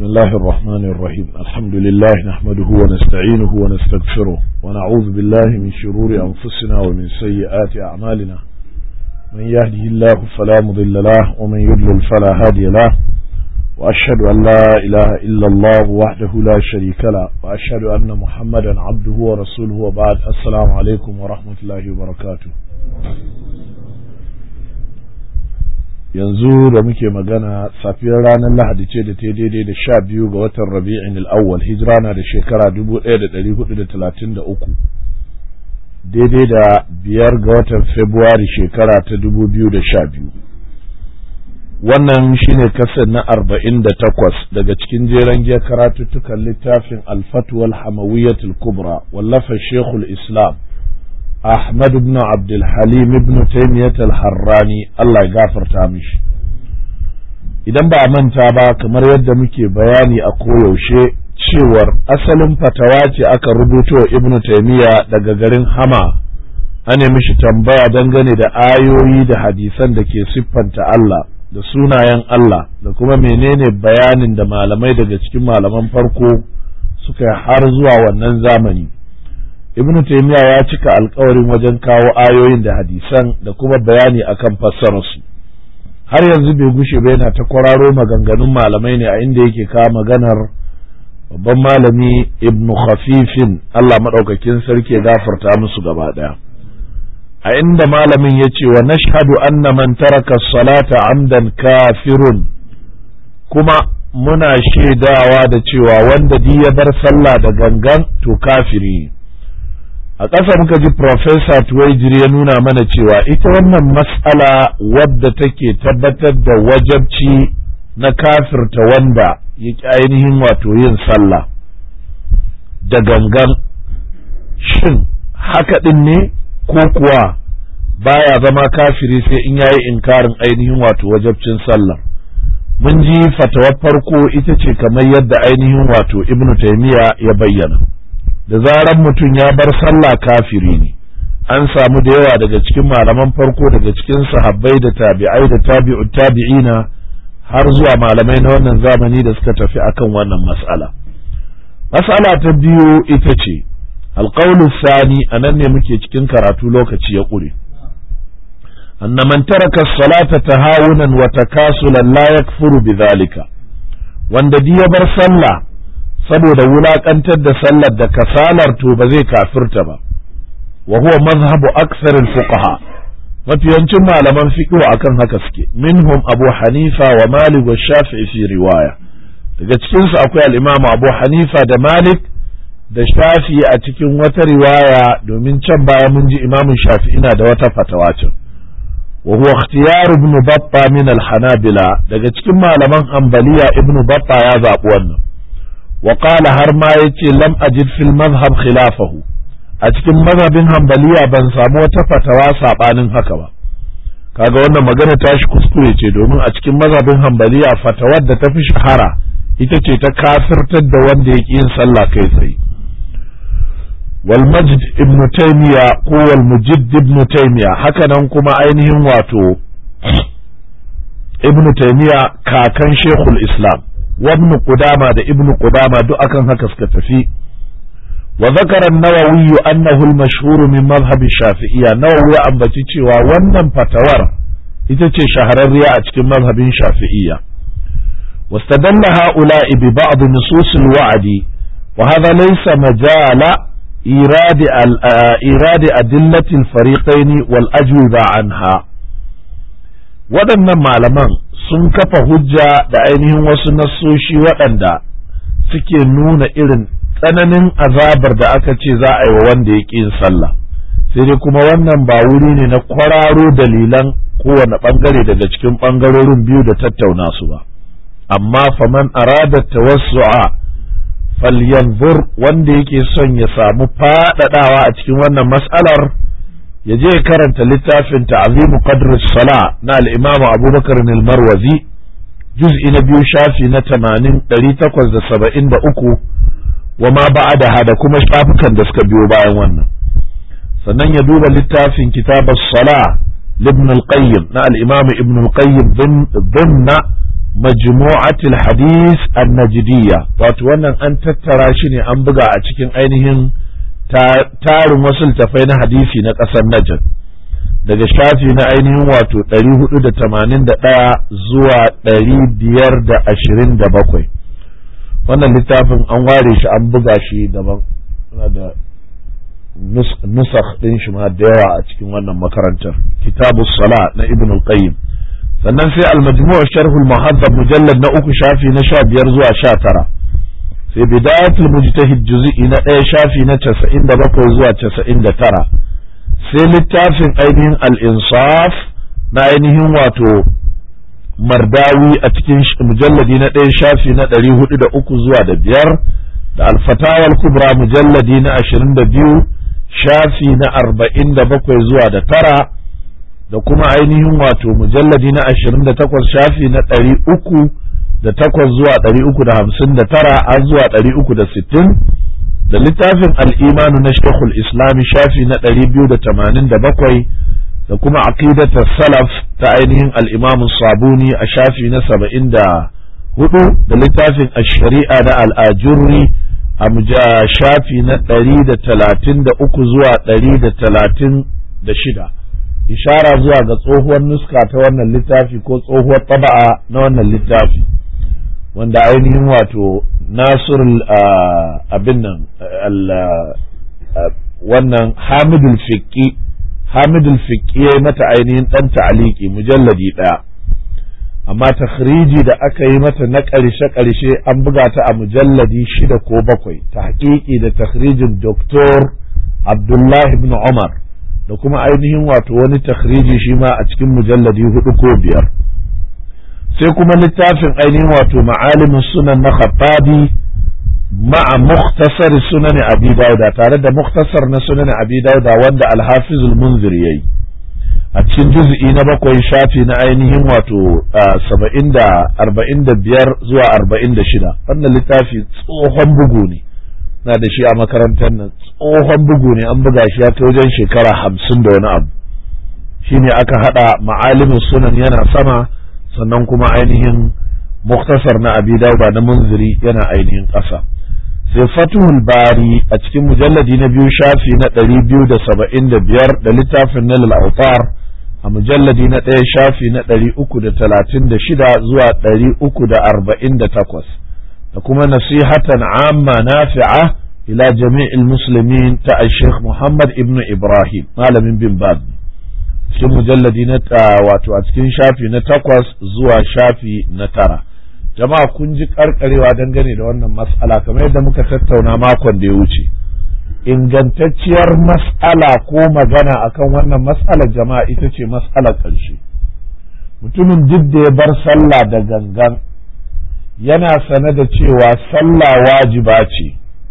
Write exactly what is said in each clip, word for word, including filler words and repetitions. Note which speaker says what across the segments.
Speaker 1: الله الرحمن الرحيم الحمد لله نحمده ونستعينه ونستغفره ونعوذ بالله من شرور أنفسنا ومن سيئات أعمالنا من يهده الله فلا مضل له ومن يضلل فلا هادي له وأشهد أن لا إله إلا الله وحده لا شريك له وأشهد أن محمدا عبده ورسوله وبعد السلام عليكم ورحمة الله وبركاته. yanzu da muke magana safiyar ranar Lahadi ce da ta daidai da sha biyu ga watan Rabi'in al-Awwal, hijira na da shekara dubu ɗaya da ɗari hudu da talatin da uku, daidai da biyar ga watan Fabrairu shekara ta dubu biyu da sha biyu. Wannan shine kasar na arba'in da takwas daga cikin jeren giyar karatuttukan littafin Al-Fatwa al-Hamawiyyatul Kubra wallafa Sheikhul Islam Ahmad ibn Abdul Halim ibn Taymiyyah al-Harrani, Allah ya gafarta mishi. Idan ba a manta ba, kamar yadda muke bayani a koyaushe cewar asalin fatawa ce aka rubuto Ibn Taymiyyah daga garin Hama, ane mishi tambaya dangane da ayoyi da hadisan da ke siffanta Allah da sunayen Allah da kuma menene bayanin da malamai daga cikin malaman farko suka yi har zuwa wannan zamani. Ibn Taymiyyah ya cika alkawarin wajen kawo ayoyin da hadisan da kuma bayani akan fassararsu. Har yanzu bai gushe ba yana ta kwararo maganganun malamai ne a inda yake kawo maganar babban malami Ibn Khafifin, Allah madaukakin sarki ya gafarta musu gaba daya. A inda malamin ya ce wa nashhadu anna man taraka salata amdan kafirun, kuma muna shaidawa da cewa wanda di ya bar sallah da gangan to kafiri. A ƙasa muka ji Profesa Tuwaijiri ya nuna mana cewa ita wannan mas'ala wadda take tabbatar da wajabci na kafirta wanda ya ƙi ainihin wato yin sallah da gangan, shin haka ɗin ne ko kuwa baya zama kafiri sai in yayi inkarin ainihin wato wajabcin sallah? Mun ji fatawar farko ita ce kamar yadda ainihin wato Ibn Taymiyyah ya bayyana. Da zaran mutum ya bar sallah kafiri ne. An samu da yawa daga cikin malaman farko daga cikin sahabbai da tabi'ai da tabi'ut tabi'ina har zuwa malamai na wannan zamani da suka tafi akan wannan mas'ala. Mas'ala ta biyu ita ce alqawlu sani, anan ne muke cikin karatu lokaci ya ƙure. anna man taraka as-salata tahawunan wa takasulan la yakfuru bidhalika, wanda ya bar sallah saboda wulakantar da sallar da kasalar to ba zai kafirta ba. wa huwa mazhabu aksar al-fuqaha, mafiyancin malaman fiqh akan haka suke. minhum Abu Hanifa wa Malik wa Shafi'i fi riwaya, daga cikin su akwai al-Imam Abu Hanifa da Malik da Shafi'i a cikin wata riwaya, domin can baya mun ji Imam Shafi'i na da wata fatawa can. wa huwa ikhtiyar Ibn Battah min al-Hanabila, daga cikin malaman Hanbaliya Ibn Battah ya zabi wannan. وقال har ma yace lam ajid fil madhhab khilafahu, a cikin mazhabin hanbaliya ban samu wata fatawa sabanin haka ba. Kaga wannan magana tashi kuskure ce, domin a cikin mazhabin hanbaliya fatawar da ta fi shahara ita ce ta kafirtar da wanda yake yin sallah kai tsaye. wal majd ibn taymiya ko wal mujidd ibn taymiya, haka nan kuma ainihin wato ibn taymiya kakan shaykhul islam وابن قدامة ده ابن قدامة دو أكن هكا سكتفي. وذكر النووي أنه المشهور من مذهب الشافعية. نووي أن بتيجي وونن فتور إتتي شهر الرياء من مذهب الشافعية. واستدل هؤلاء ببعض نصوص الوعد، وهذا ليس مجال إيراد إيراد أدلة الفريقين والأجوبة عنها. waɗannan malaman sun kafa hujja da ainihin wasu nassoshi waɗanda suke nuna irin tsananin azabar da aka ce za a yi wa wanda ya ƙi yin sallah, sai dai kuma wannan ba wuri ne na kwararo dalilan kowane ɓangare daga cikin ɓangarorin biyu da tattauna su ba. Amma faman arada tawassu'a falyanzur, wanda yake son ya samu faɗaɗawa a cikin wannan mas'alar ya je karanta littafin ta'zimu qadr as-sala na al-imam Abubakar al-Marwazi, juz'i na biyu shafi na tamanin ɗari takwas da saba'in da uku, wa ma ba'da da kuma shafukan da suka biyo bayan wannan. Sannan ya duba littafin kitab as-sala ibn al-Qayyim na al-imam ibn al-Qayyim dhimna majmu'atul hadis an-najdiyya, wato wannan an tattara shi ne an buga a cikin ainihin tarin wasu littafai na hadisi na ƙasar Najd daga shafi na ainihin wato ɗari hudu da tamanin da ɗaya zuwa ɗari biyar da ashirin da bakwai. Wannan littafin an ware shi an buga shi daban, da nusakh ɗin shi ma da yawa a cikin wannan makarantar. Kitabus Sala na Ibn al-Qayyim. Sannan sai al-Majmu' Sharh al-Muhaddab mujallad na uku shafi na sha biyar zuwa sha tara. Sai Bidayatul Mujtahid juz'i na ɗaya shafi na casa'in da bakwai zuwa casa'in da tara. Sai littafin ainihin al-Insaf na ainihin wato Mardawi a cikin mujalladi na ɗaya shafi na ɗari hudu da uku zuwa da biyar, da al-Fatawa al-Kubra mujalladi na ashirin da biyu shafi na arba'in da bakwai zuwa da tara, da kuma ainihin wato mujalladi na ashirin da takwas shafi na ɗari uku da takwas zuwa ɗari uku da hamsin da tara har zuwa ɗari uku da sittin, da littafin al'imanu na Shekul Islami shafi na ɗari biyu da tamanin da bakwai, da kuma aqidatar salaf ta ainihin al'imamun Sabuni a shafi na saba'in da hudu, da littafin ash-shari'a na al'ajurri a shafi na ɗari da talatin da uku zuwa ɗari da talatin da shida. Ishara zuwa ga tsohuwar nuska ta wannan littafi ko tsohuwar taba'a na wannan littafi, wanda ainihin wato Nasir abin nan wannan Hamidul Fiqi Hamidul Fiqi ya mata ainihin ɗan ta'aliki mujalladi ɗaya, amma takhriji da aka yi mata na ƙarshe-ƙarshe an buga ta a mujalladi shida ko bakwai, tahqiqi da takhrijin Doktor Abdullah ibn Umar, da kuma ainihin wato wani takhriji shi ma a cikin mujalladi hudu ko biyar. Sai kuma littafin ainihin wato Ma'alimus Sunan na Khattabi ma'a mukhtasar sunan Abi Dawuda, tare da mukhtasar na sunan Abi Dawuda wanda Al-Hafiz al-Munzir yayi a cikin juz'i na bakwai shafi na ainihin wato saba'in da arba'in da biyar zuwa arba'in da shida. Wannan littafi tsohon bugu ne, na da shi a makarantar nan, tsohon bugu ne, an buga shi ya kai wajen shekara hamsin da wani abu. Shine aka hada Ma'alimus Sunan yana sama, sannan kuma ainihin muktasar na Abi Dawuda na Munziri yana ainihin ƙasa. Sai Fathul Bari a cikin mujalladi na biyu shafi na ɗari biyu da saba'in da biyar, da littafin Nail al-Awtar a mujalladi na ɗaya shafi na ɗari uku da talatin da shida zuwa ɗari uku da arba'in da takwas, da kuma nasihatan amma nafi'a ila jami'il muslimin ta Sheikh Muhammad ibn Ibrahim malamin bin Baz, cikin mujalladi na wato a cikin shafi na takwas zuwa shafi na tara. Jama'a kun ji karkarewa dangane da wannan mas'ala kamar yadda muka tattauna makon da ya wuce. Ingantacciyar mas'ala ko magana akan wannan mas'alar jama'a ita ce mas'alar ƙarshe. Mutumin duk da ya bar sallah da gangan yana sane da cewa sallah wajiba ce,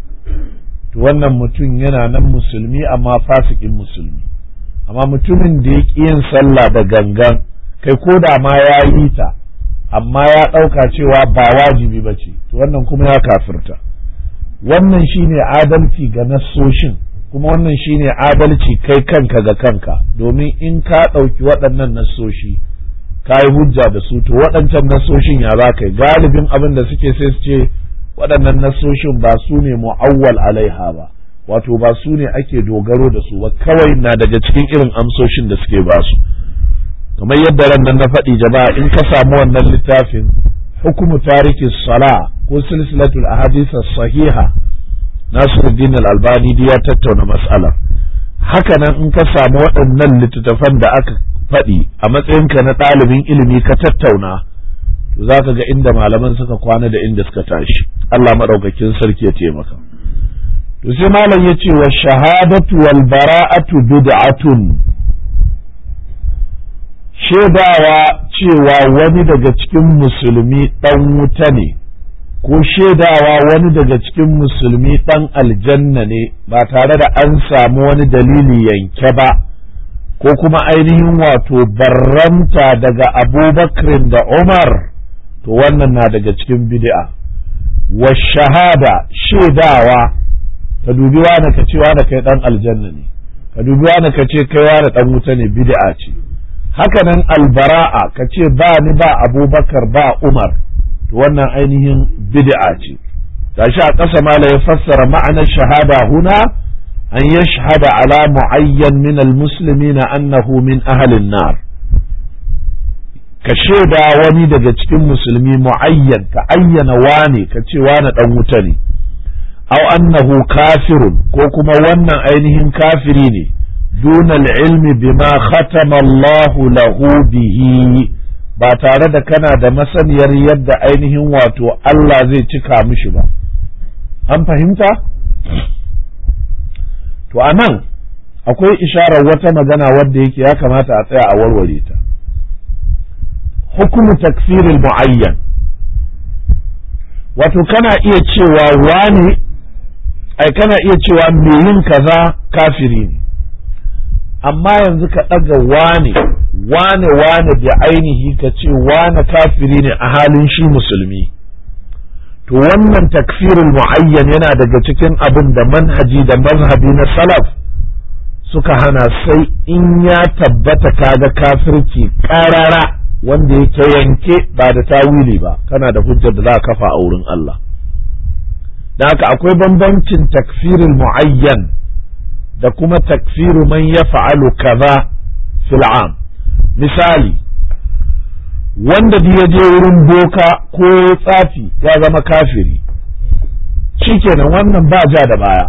Speaker 1: to wannan mutum yana nan musulmi amma fasikin musulmi. Amma mutumin da ya ƙi yin sallah da gangan, kai ko da ma ya yi ta amma ya ɗauka cewa ba wajibi ba ce, to wannan kuma ya kafirta. Wannan shine adalci ga nassoshin, kuma wannan shine adalci kai kanka ga kanka, domin in ka ɗauki waɗannan nassoshi ka yi hujja da su, to waɗancan nassoshin ya za ka yi. Galibin abin da suke sai su ce waɗannan nassoshin ba su ne mu'awwal alaiha ba, wato ba su ne ake dogaro da su ba, kawai na daga cikin irin amsoshin da suke ba su. Kamar yadda ran nan na faɗi jama'a, in ka samu wannan littafin hukumu tariki sala ko silsilatul ahadith sahiha Nasiruddin al-Albani ya tattauna mas'ala. Haka nan in ka samu waɗannan littattafan da aka faɗi a matsayinka na ɗalibin ilimi ka tattauna, to za ka ga inda malaman suka kwana da inda suka tashi. Allah maɗaukakin sarki ya taimaka. To sai malam ya ce wa shahadatu wal bara'atu bid'atun, shaidawa cewa wani daga cikin musulmi ɗan wuta ne, ko shaidawa wani daga cikin musulmi ɗan aljanna ne ba tare da an samu wani dalili yanke ba, ko kuma ainihin wato barranta daga Abubakar da Umar, to wannan na daga cikin bid'a. Wa shahada, shaidawa, ka dubi wani ka ce wani kai ɗan aljanna ne, ka dubi wani ka ce kai wani ɗan wuta ne, bid'a ce. hakanan albara'a ka ce ba ni ba abubakar ba umar to wannan ainihin bid'a ce gashi a ƙasa mala ya fassara ma'anar shahada huna an yashhada ala mu'ayyan min almuslimina annahu min ahlin nar ka shaida wani daga cikin musulmi mu'ayyan ka ayyana wane ka ce wane dan wuta ne aw annahu kafirun ko kuma wannan ainihin kafiri ne دون العلم بما ختم الله له به ba tare da kana da masaniyar yadda ainihin wato Allah zai cika mishi ba an fahimta to anan akwai isharar wata magana wadda yake ya kamata a tsaya a warware ta hukumu takfiril muayyan wato kana iya cewa wane ai kana iya cewa me yin kaza kafiri ne amma yanzu ka ɗaga wane wane wane da ainihi ka ce wane kafiri ne a halin shi musulmi to wannan takfirul mu'ayyan yana daga cikin abin da manhaji da mazhabi na salaf suka hana sai in ya tabbata kaga kafirci ƙarara wanda yake yanke ba da tawili ba kana da hujjar da za ka kafa a wurin Allah da haka akwai bambancin takfirul mu'ayyan da kuma takfiru man ya fa'alu kaza fil am misali wanda da ya je wurin boka ko tsafi ya zama kafiri shikenan wannan ba ja da baya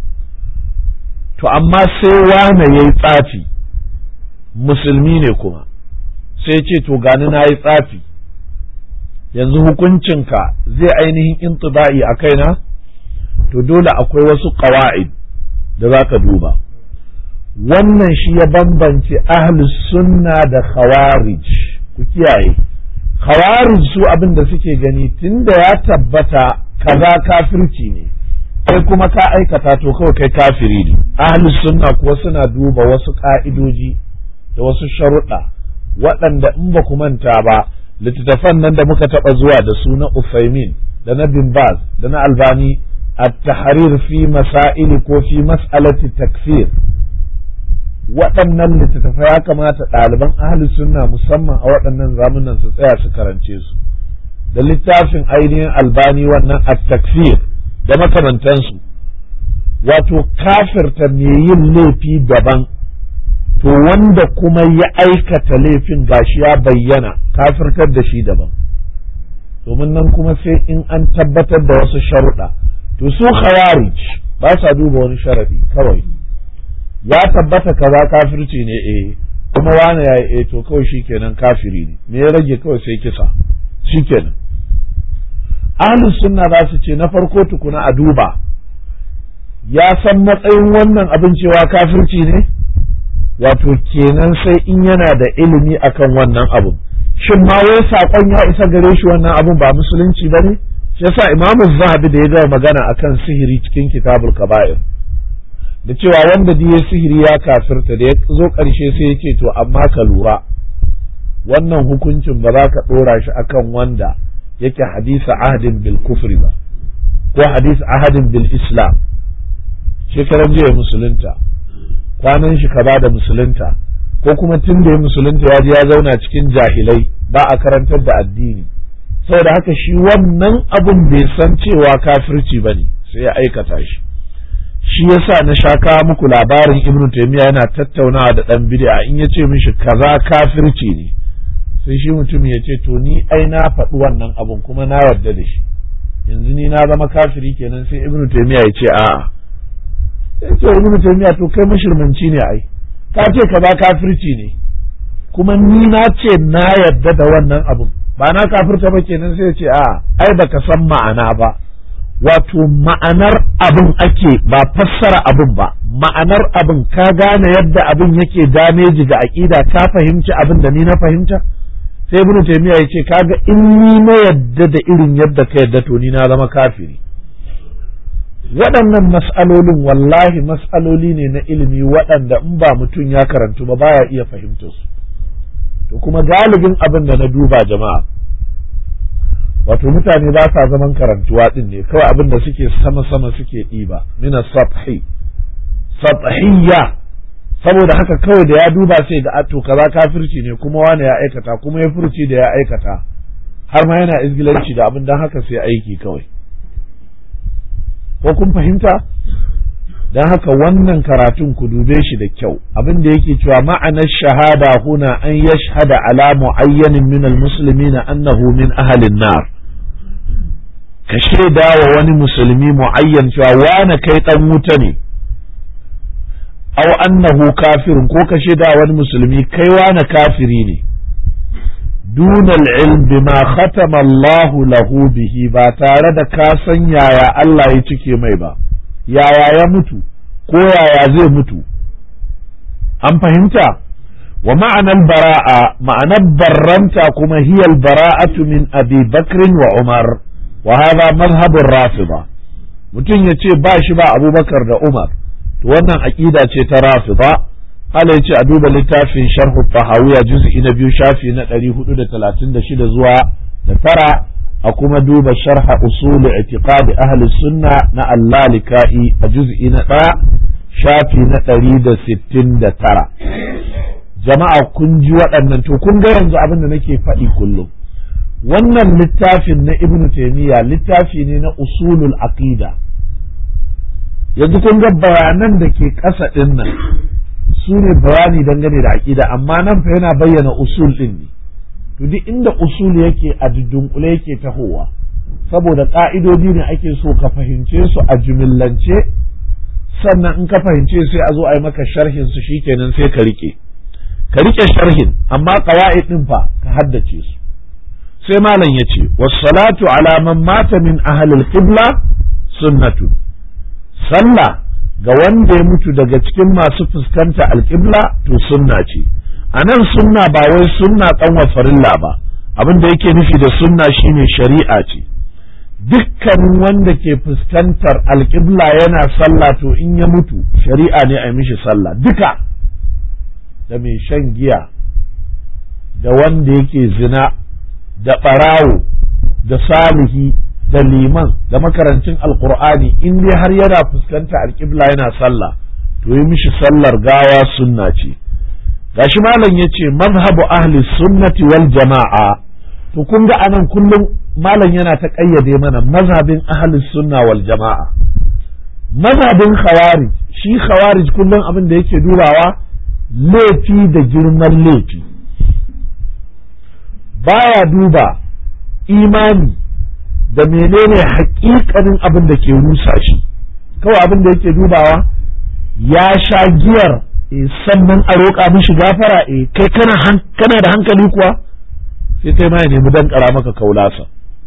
Speaker 1: to amma sai wane yayi tsafi musulmi ne kuma sai ce to gani na yi tsafi yanzu hukuncinka zai ainihin intiba'i a kaina to dole akwai wasu ƙawa'id da za ka duba wannan shi ya bambance ahlus sunna da khawarij ku kiyaye khawarij su abin da suke gani tunda ya tabbata kaza kafirci ne kai kuma ka aikata to kawai kai kafiri ne ahlus sunna kuwa suna duba wasu ka'idoji da wasu sharuɗa waɗanda in ba ku manta ba littattafan nan da muka taɓa zuwa da su na Uthaymin da na Bin Baz da na Albani التحرير في مسائل ko fi mas'alati takfir waɗannan littattafai ya kamata ɗaliban ahli sunna musamman a waɗannan zamanin su tsaya su karance su da littafin ainihin albani wannan at-takfir da makamantansu wato kafirta mai yin laifi daban to wanda kuma ya aikata laifin gashi ya bayyana kafirtar da shi daban domin nan kuma sai in an tabbatar da wasu sharuɗa to su khawarij ba sa duba wani sharadi kawai ya tabbata kaza kafirci ne eh kuma wani ya eh to kawai shikenan kafiri ne me ya rage kawai sai kisa shikenan ahlus sunna za su ce na farko tukuna a duba ya san matsayin wannan abin cewa kafirci ne wato kenan sai in yana da ilimi akan wannan abin shin ma wai sakon ya isa gare shi wannan abin ba musulunci bane shi yasa imamu zahabi da ya gama magana akan sihiri cikin kitabul kaba'ir da cewa wanda da ya sihiri ya kafirta da ya zo ƙarshe sai ya ce to amma ka lura wannan hukuncin ba za ka ɗora shi akan wanda yake hadisa ahadin bil kufri ba ko hadisa ahadin bil islam shekaran jiya musulunta kwanan shi ka ba da musulunta ko kuma tun da ya musulunta ya je ya zauna cikin jahilai ba a karantar da addini saboda haka shi wannan abun bai san cewa kafirci bane sai ya aikata shi shi yasa na sha kawo muku labarin Ibn Taymiyyah yana tattaunawa da dan bid'a in yace mishi kaza kafirci ne sai shi mutum ya ce to ni ai na faɗi wannan abun kuma na yarda da shi yanzu ni na zama kafiri kenan sai Ibn Taymiyyah ya ce a'a sai ce Ibn Taymiyyah to kai mushrimanci ne ai ka ce kaza kafirci ne kuma ni na ce na yarda da wannan abun ba na kafirta ba kenan sai ya ce a ai baka san ma'ana ba wato ma'anar abin ake ba fassara abin ba ma'anar abin ka gane yadda abin yake dameji ga aqida ka fahimci abin da ni na fahimta sai ibnu taymiya ya ce kaga in ni na yadda da irin yadda ka yadda to ni na zama kafiri waɗannan mas'alolin wallahi mas'aloli ne na ilimi waɗanda in ba mutum ya karantu ba baya iya fahimtar su to kuma galibin abin da na duba jama'a wato mutane ba sa zaman karantuwa din ne kawai abin da suke sama sama suke ɗiba mina sathi sathiyya saboda haka kawai da ya duba sai ga to kaza kafirci ne kuma wani ya aikata kuma ya furci da ya aikata har ma yana izgilanci da abin dan haka sai aiki kawai. Ko kun fahimta? Dan haka wannan karatun ku dube shi da kyau, abin da yake cewa ma'anar shahada huna an yashhada ala mu'ayyanin min almuslimina annahu min ahlin nar, ka shaida wa wani musulmi mu'ayyan cewa wani kai dan wuta ne, aw annahu kafirun, ko ka shaida wani musulmi kai wani kafiri ne, duna al-ilm bima khatama Allah lahu bihi, ba tare da ka san yaya Allah ya cike mai ba, yaya ya mutu ko yaya zai mutu. An fahimta? wa ma'anar bara'a, ma'anar barranta kuma hiyal bara'atu min abi bakrin wa umar wa hadha mazhabur rafida. Mutum ya ce ba shi ba abubakar da umar, to wannan aqida ce ta rafida. Hala ya ce a duba littafin sharhu tahawiyya juz'i na biyu shafi na ɗari hudu da talatin da shida zuwa da tara, a kuma duba sharha usul i'tiqad ahli sunna na al-lalika'i a juz'i na ɗaya shafi na ɗari da sittin da tara. Jama'a kun ji waɗannan, to kun ga yanzu abin da nake faɗi kullum, wannan littafin na Ibn Taymiyyah littafi ne na usulul aqida. Yanzu kun ga bayanan da ke ƙasa ɗin nan su ne bayani dangane da aqida, amma nan fa yana bayyana usul ɗin ne. To duk inda usul yake a dunkule yake tahowa, saboda ƙa'idodi ne ake so ka fahimce su a jumillance, sannan in ka fahimce sai a zo a yi maka sharhin su shikenan sai ka rike ka rike sharhin, amma qawaid din fa ka haddace su. Sai malam yace was-salatu ala man mata min ahli al-qibla sunnatu, sallah ga wanda ya mutu daga cikin masu fuskanta al-qibla to sunna ce. Anan sunna ba wai sunna kanwa farilla ba, abin da yake nufi da sunna shine shari'a ce. Dukkanin wanda ke fuskantar alƙibla yana sallah to in ya mutu shari'a ne a yi mishi sallah duka, da mai shan giya, da wanda yake zina, da ɓarawo, da salihi, da liman, da makarancin alƙur'ani, in dai har yana fuskanta alƙibla yana sallah to yi mishi sallar gawa sunna ce. Gashi malam ya ce mazhabu ahli sunnati wal jama'a, to kun ga anan kullum malam yana ta ƙayyade mana mazhabin ahlus sunna wal jama'a. Mazhabin khawarij, shi khawarij kullum abin da yake dubawa laifi da girman laifi, baya duba imani da menene haƙiƙanin abin da ke rusa shi. Kawai abin da yake dubawa ya sha giyar e sannan a roƙa mishi gafara, e kai kana kana da hankali kuwa, sai kai ma ya nemi dan ƙara maka kaulasa.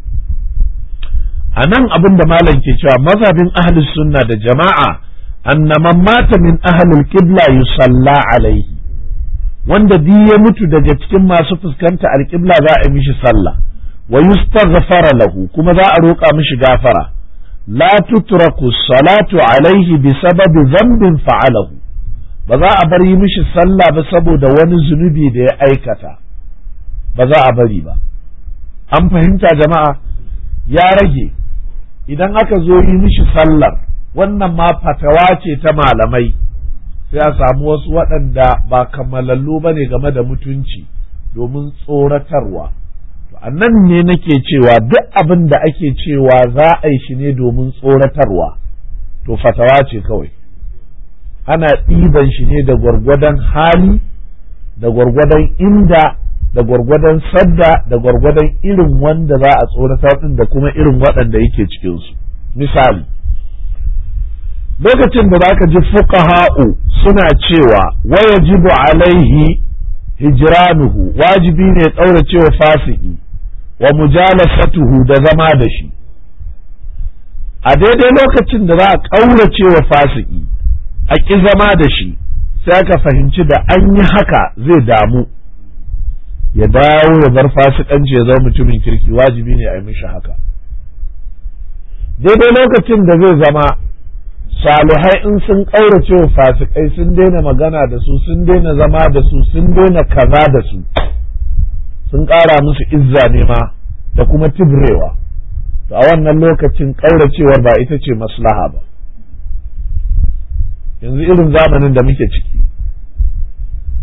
Speaker 1: A nan abin da malam ke cewa mazhabin ahlus sunna da jama'a anna man mata min ahlil qibla yusalla alaihi, wanda di ya mutu daga cikin masu fuskanta alqibla za a yi mishi sallah, wa yustaghfara lahu, kuma za a roƙa mishi gafara. La tutraku salatu alaihi bi sababi dhanbin fa'alahu, ba za a bar yi mishi sallah ba saboda wani zunubi da ya aikata, ba za a bari ba. An fahimta jama'a? Ya rage idan aka zo yi mishi sallar, wannan ma fatawa ce ta malamai, sai a samu wasu waɗanda ba kammalallu ba ne game da mutunci domin tsoratarwa. To annan ne nake cewa duk abin da ake cewa za a yi shi ne domin tsoratarwa, to fatawa ce kawai, ana ɗiban shi ne da gwargwadon hali, da gwargwadon inda, da gwargwadon sadda, da gwargwadon irin wanda za a tsoratar din da kuma irin waɗanda yake cikinsu. Misali, lokacin da zaka ji fuqaha'u suna cewa wayajibu alaihi hijranuhu, wajibi ne tsauracewa fasiki wa mujalasatuhu da zama da shi. A daidai lokacin da za a ƙauracewa fasiki a ƙi zama da shi, sai aka fahimci da an yi haka zai damu, ya dawo ya bar fasikanci ya zama mutumin kirki, wajibi ne a yi mishi haka. Daidai lokacin da zai zama salihai in sun ƙaurace wa fasikai, sun daina magana da su, sun daina zama da su, sun daina kaza da su, sun ƙara musu izza ne ma da kuma tibrewa, to a wannan lokacin ƙauracewar ba ita ce maslaha ba. Yanzu irin zamanin da muke ciki,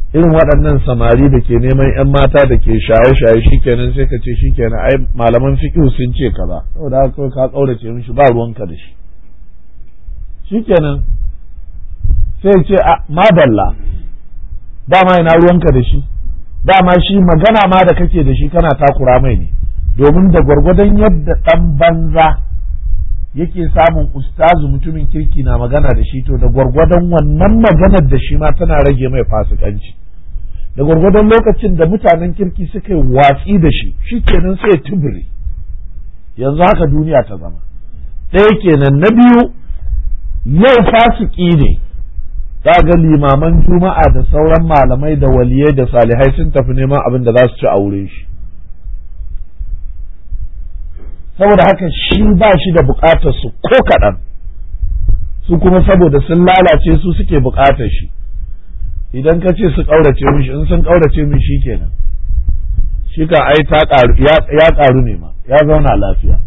Speaker 1: irin waɗannan samari da ke neman 'yan mata da ke shaye-shaye shikenan sai ka ce shikenan ai malaman fiqh sun ce kaza saboda haka kawai ka kaurace mishi ba ruwanka da shi shikenan sai ce a madalla dama ina ruwanka da shi dama shi magana ma da kake da shi kana takura mai ne domin da gwargwadon yadda ɗan banza yake samun ustazu mutumin kirki na magana da shi to da gwargwadon wannan maganar da shi ma tana rage mai fasikanci da gwargwadon lokacin da mutanen kirki suka yi watsi da shi shi kenan sai tubiri yanzu haka duniya ta zama ɗaya kenan na biyu yau fasiki ne ga limaman juma'a da sauran malamai da waliyai da salihai sun tafi neman abin da za su ci a wurin shi saboda haka shi ba shi da bukatar su ko kaɗan su kuma saboda sun lalace su suke bukatar shi idan ka ce su ƙaurace mishi in sun ƙaurace mishi kenan shi kan ai ta ƙaru ya ƙaru ne ma ya zauna lafiya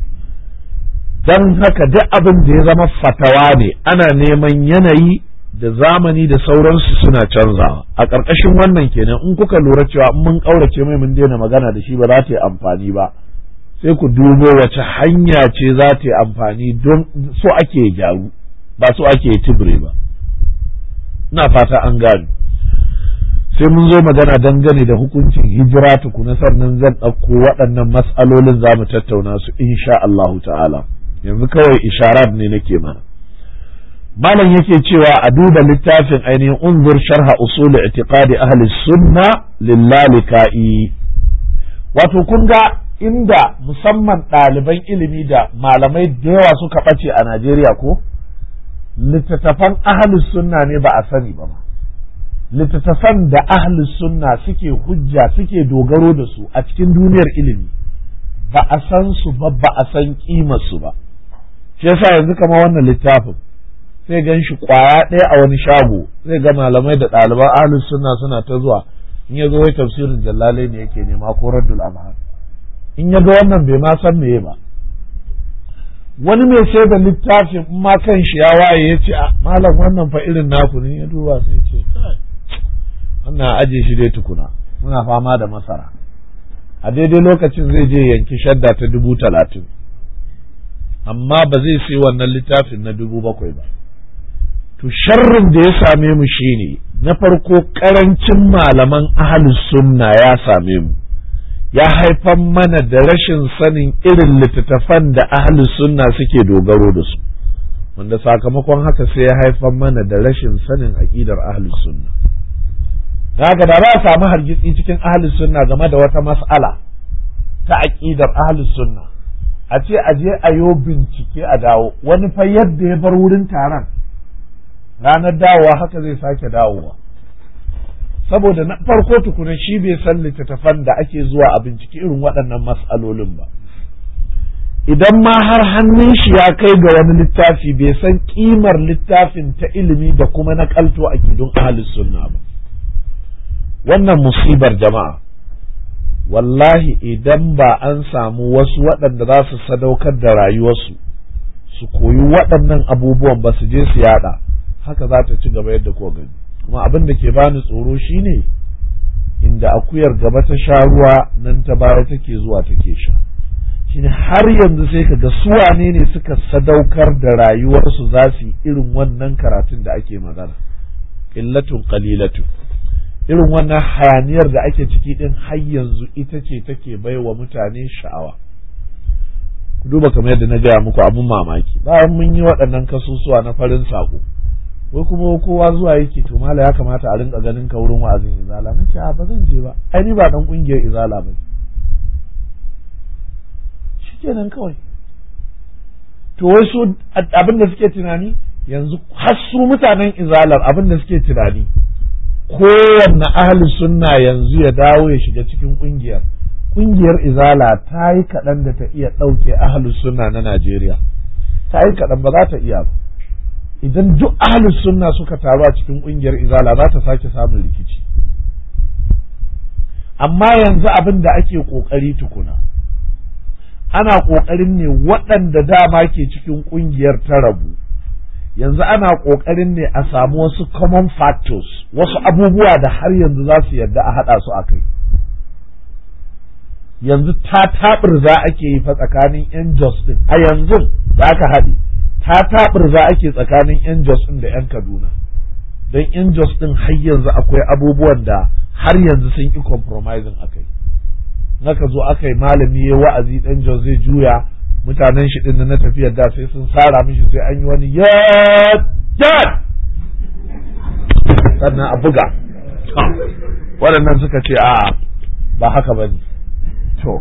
Speaker 1: don haka duk abin da ya zama fatawa ne ana neman yanayi da zamani da sauransu suna canzawa a ƙarƙashin wannan kenan in kuka lura cewa in mun ƙaurace mai mun daina magana da shi ba za ta yi amfani ba sai ku dubo wace hanya ce za ta yi amfani don so ake gyaru ba so ake tibire ba ina fata an gani sai mun zo magana dangane da hukuncin hijira tukuna sannan zan ɗauko waɗannan mas'alolin za mu tattauna su insha Allahu ta'ala yanzu kawai isharat ne nake mana malam yake cewa a duba littafin ainihin unzur sharha usul i'tiqadi ahli sunna lillalika'i wato kun ga inda musamman ɗaliban ilimi da malamai da yawa suka ɓace a Najeriya ko littattafan ahlus sunna ne ba a sani ba littattafan da ahlus sunna suke hujja suke dogaro da su a cikin duniyar ilimi ba a san su ba ba a san kimar su ba shi yasa yanzu kama wannan littafin sai gan shi kwaya ɗaya a wani shago zai ga malamai da ɗaliban ahlus sunna suna ta zuwa in ya zo wai tafsirin jallalai ne yake nema ko raddul abhar in ya ga wannan bai ma san meye ba wani mai sai da littafin in ma kan shi ya waye ya ce malam wannan fa irin naku ne ya duba sai ce wannan aje shi dai tukuna muna fama da masara a daidai lokacin zai je yanki shadda ta dubu talatin amma ba zai sai wannan littafin na dubu bakwai ba to sharrin da ya same mu shine na farko karancin malaman ahlus sunna ya same mu ya haifan mana da rashin sanin irin littattafan da ahlus sunna suke dogaro da su wanda sakamakon haka sai ya haifan mana da rashin sanin aqidar ahlus sunna haka da ba a samu hargitsi cikin ahlus sunna game da wata mas'ala ta aqidar ahlus sunna a ce a je a yo bincike a dawo wani fa yadda ya bar wurin taron ranar dawowa haka zai sake dawowa saboda na farko tukuna shi bai san littattafan da ake zuwa a bincike irin waɗannan mas'alolin ba idan ma har hannun shi ya kai ga wani littafi bai san kimar littafin ta ilimi da kuma na kalto a gidon ahlus sunna ba wannan musibar jama'a wallahi idan ba an samu wasu waɗanda za su sadaukar da rayuwarsu su koyi waɗannan abubuwan ba su je su yada haka za ta ci gaba yadda ko gani kuma abin da ke bani tsoro shine inda akuyar gaba ta sha ruwa nan ta baya take zuwa take sha shine har yanzu sai ka ga su wane ne suka sadaukar da rayuwarsu za su yi irin wannan karatun da ake magana qillatun qalilatun irin wannan hayaniyar da ake ciki din har yanzu ita ce take baiwa mutane sha'awa ku duba kamar yadda na gaya muku abun mamaki bayan mun yi waɗannan kasusuwa na farin sako wai kuma kowa zuwa yake to mala ya kamata a rinka ganin ka wurin wa'azin izala nace a ba zan je ba ai ni ba dan kungiyar izala ba shikenan kawai to wai su abin da suke tunani yanzu har su mutanen izalar abin da suke tunani kowanne ahli sunna yanzu ya dawo ya shiga cikin kungiyar kungiyar izala ta yi kaɗan da ta iya ɗauke ahli sunna na Najeriya ta yi kaɗan ba za ta iya ba idan duk ahli sunna suka taru a cikin kungiyar izala za ta sake samun rikici amma yanzu abin da ake kokari tukuna ana kokarin ne waɗanda dama ke cikin kungiyar ta rabu yanzu ana ƙoƙarin ne a samu wasu common factors, wasu abubuwa da har yanzu za su yarda a haɗa su a kai. Yanzu ta taɓirza ake yi fa tsakanin 'yan Jos ɗin, a yanzu da aka haɗe, ta taɓirza ake tsakanin 'yan Jos ɗin da 'yan Kaduna. Don 'yan Jos ɗin har yanzu akwai abubuwan da har yanzu sun ƙi compromising a kai. Naka zo aka yi malami ya wa'azi ɗan Jos zai juya, mutanen shi ɗin na tafiyar da sai sun sara mishi sai an yi wani yadda sannan a buga. Waɗannan suka ce a ba haka ba ne. To,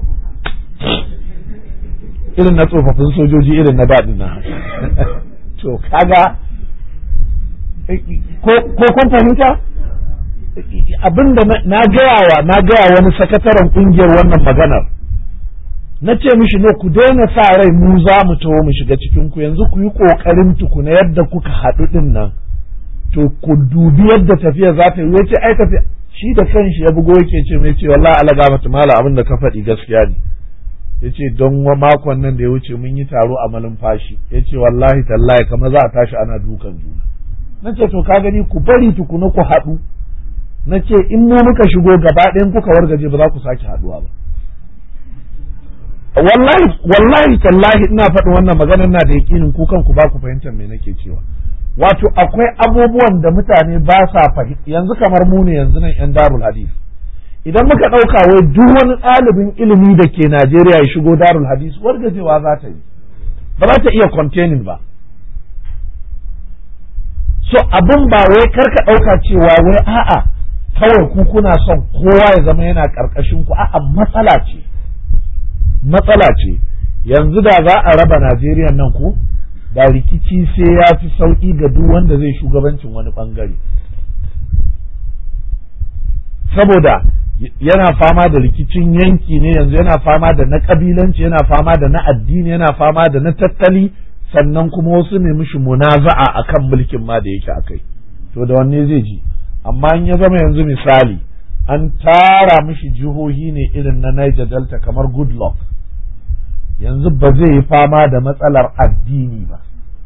Speaker 1: irin na tsofaffin sojoji irin na daɗin na to kaga ko kun fahimta abinda na gayawa na gaya wani sakataren ƙungiyar wannan maganar, na ce mishi no ku daina sa rai mu za mu taho mu shiga cikin ku, yanzu ku yi ƙoƙarin tukuna yadda kuka haɗu ɗin nan, to ku dubi yadda tafiya za ta yi. Yace ai tafiya, shi da kanshi ya bugo yake ce mai ce wallahi alaga mata mala abin da ka faɗi gaskiya ne. Yace don wa makon nan da ya wuce mun yi taro a malumfashi, yace wallahi tallahi kamar za a tashi ana dukan juna. Nace to ka gani ku bari tukuna ku haɗu, nace in mu muka shigo gaba ɗayan kuka wargaje ba za ku sake haɗuwa ba. Wallahi wallahi tallahi ina faɗin wannan maganar na da yakinin ku kanku ba ku fahimtar me nake cewa. Wato akwai abubuwan da mutane ba sa fahimta. Yanzu kamar mu ne yanzu nan yan Darul Hadith, idan muka ɗauka wai duk wani ɗalibin ilimi da ke Najeriya ya shigo Darul Hadith, wargajewa za ta yi, ba za ta iya containing ba. So abin ba wai karka ɗauka cewa wai a'a kawai ku kuna son kowa ya zama yana ƙarƙashin ku, a'a matsala ce matsala ce yanzu da za a raba Najeriya nan ku, da rikici sai ya fi sauƙi ga duk wanda zai shugabancin wani ɓangare, saboda yana fama da rikicin yanki ne yanzu, yana fama da na ƙabilanci, yana fama da na addini, yana fama da na tattali, sannan kuma wasu ne mishi munaza'a akan mulkin ma da yake akai. To da wanne zai ji? Amma in ya zama yanzu misali an tara mishi jihohi ne irin na Niger Delta kamar Goodluck, yanzu ba zai yi fama da matsalar addini ba,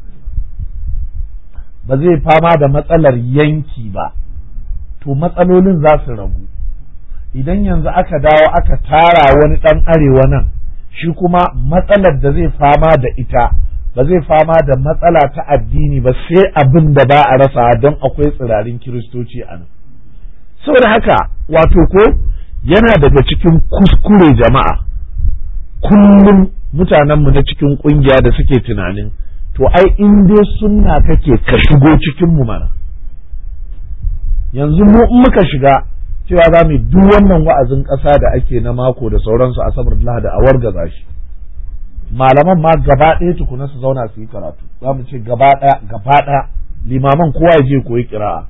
Speaker 1: ba zai fama da matsalar yanki ba, to matsalolin za su ragu. Idan yanzu aka dawo aka tara wani ɗan arewa nan, shi kuma matsalar da zai fama da ita ba zai fama da matsala ta addini ba, sai abin da ba a rasa don akwai tsirarin kiristoci a nan. Saboda haka wato ko yana daga cikin kuskure jama'a, kullum mutanenmu na cikin ƙungiya da suke tunanin to ai in dai sunna kake ka shigo cikin mu mana. Yanzu mu in muka shiga cewa za mu duk wannan wa'azin ƙasa da ake na mako da sauransu a sabar Lahadi a wargaza shi, malaman ma gaba ɗaya tukuna su zauna su yi karatu, za mu ce gaba ɗaya gaba ɗaya limaman kowa ya je koyi kira'a.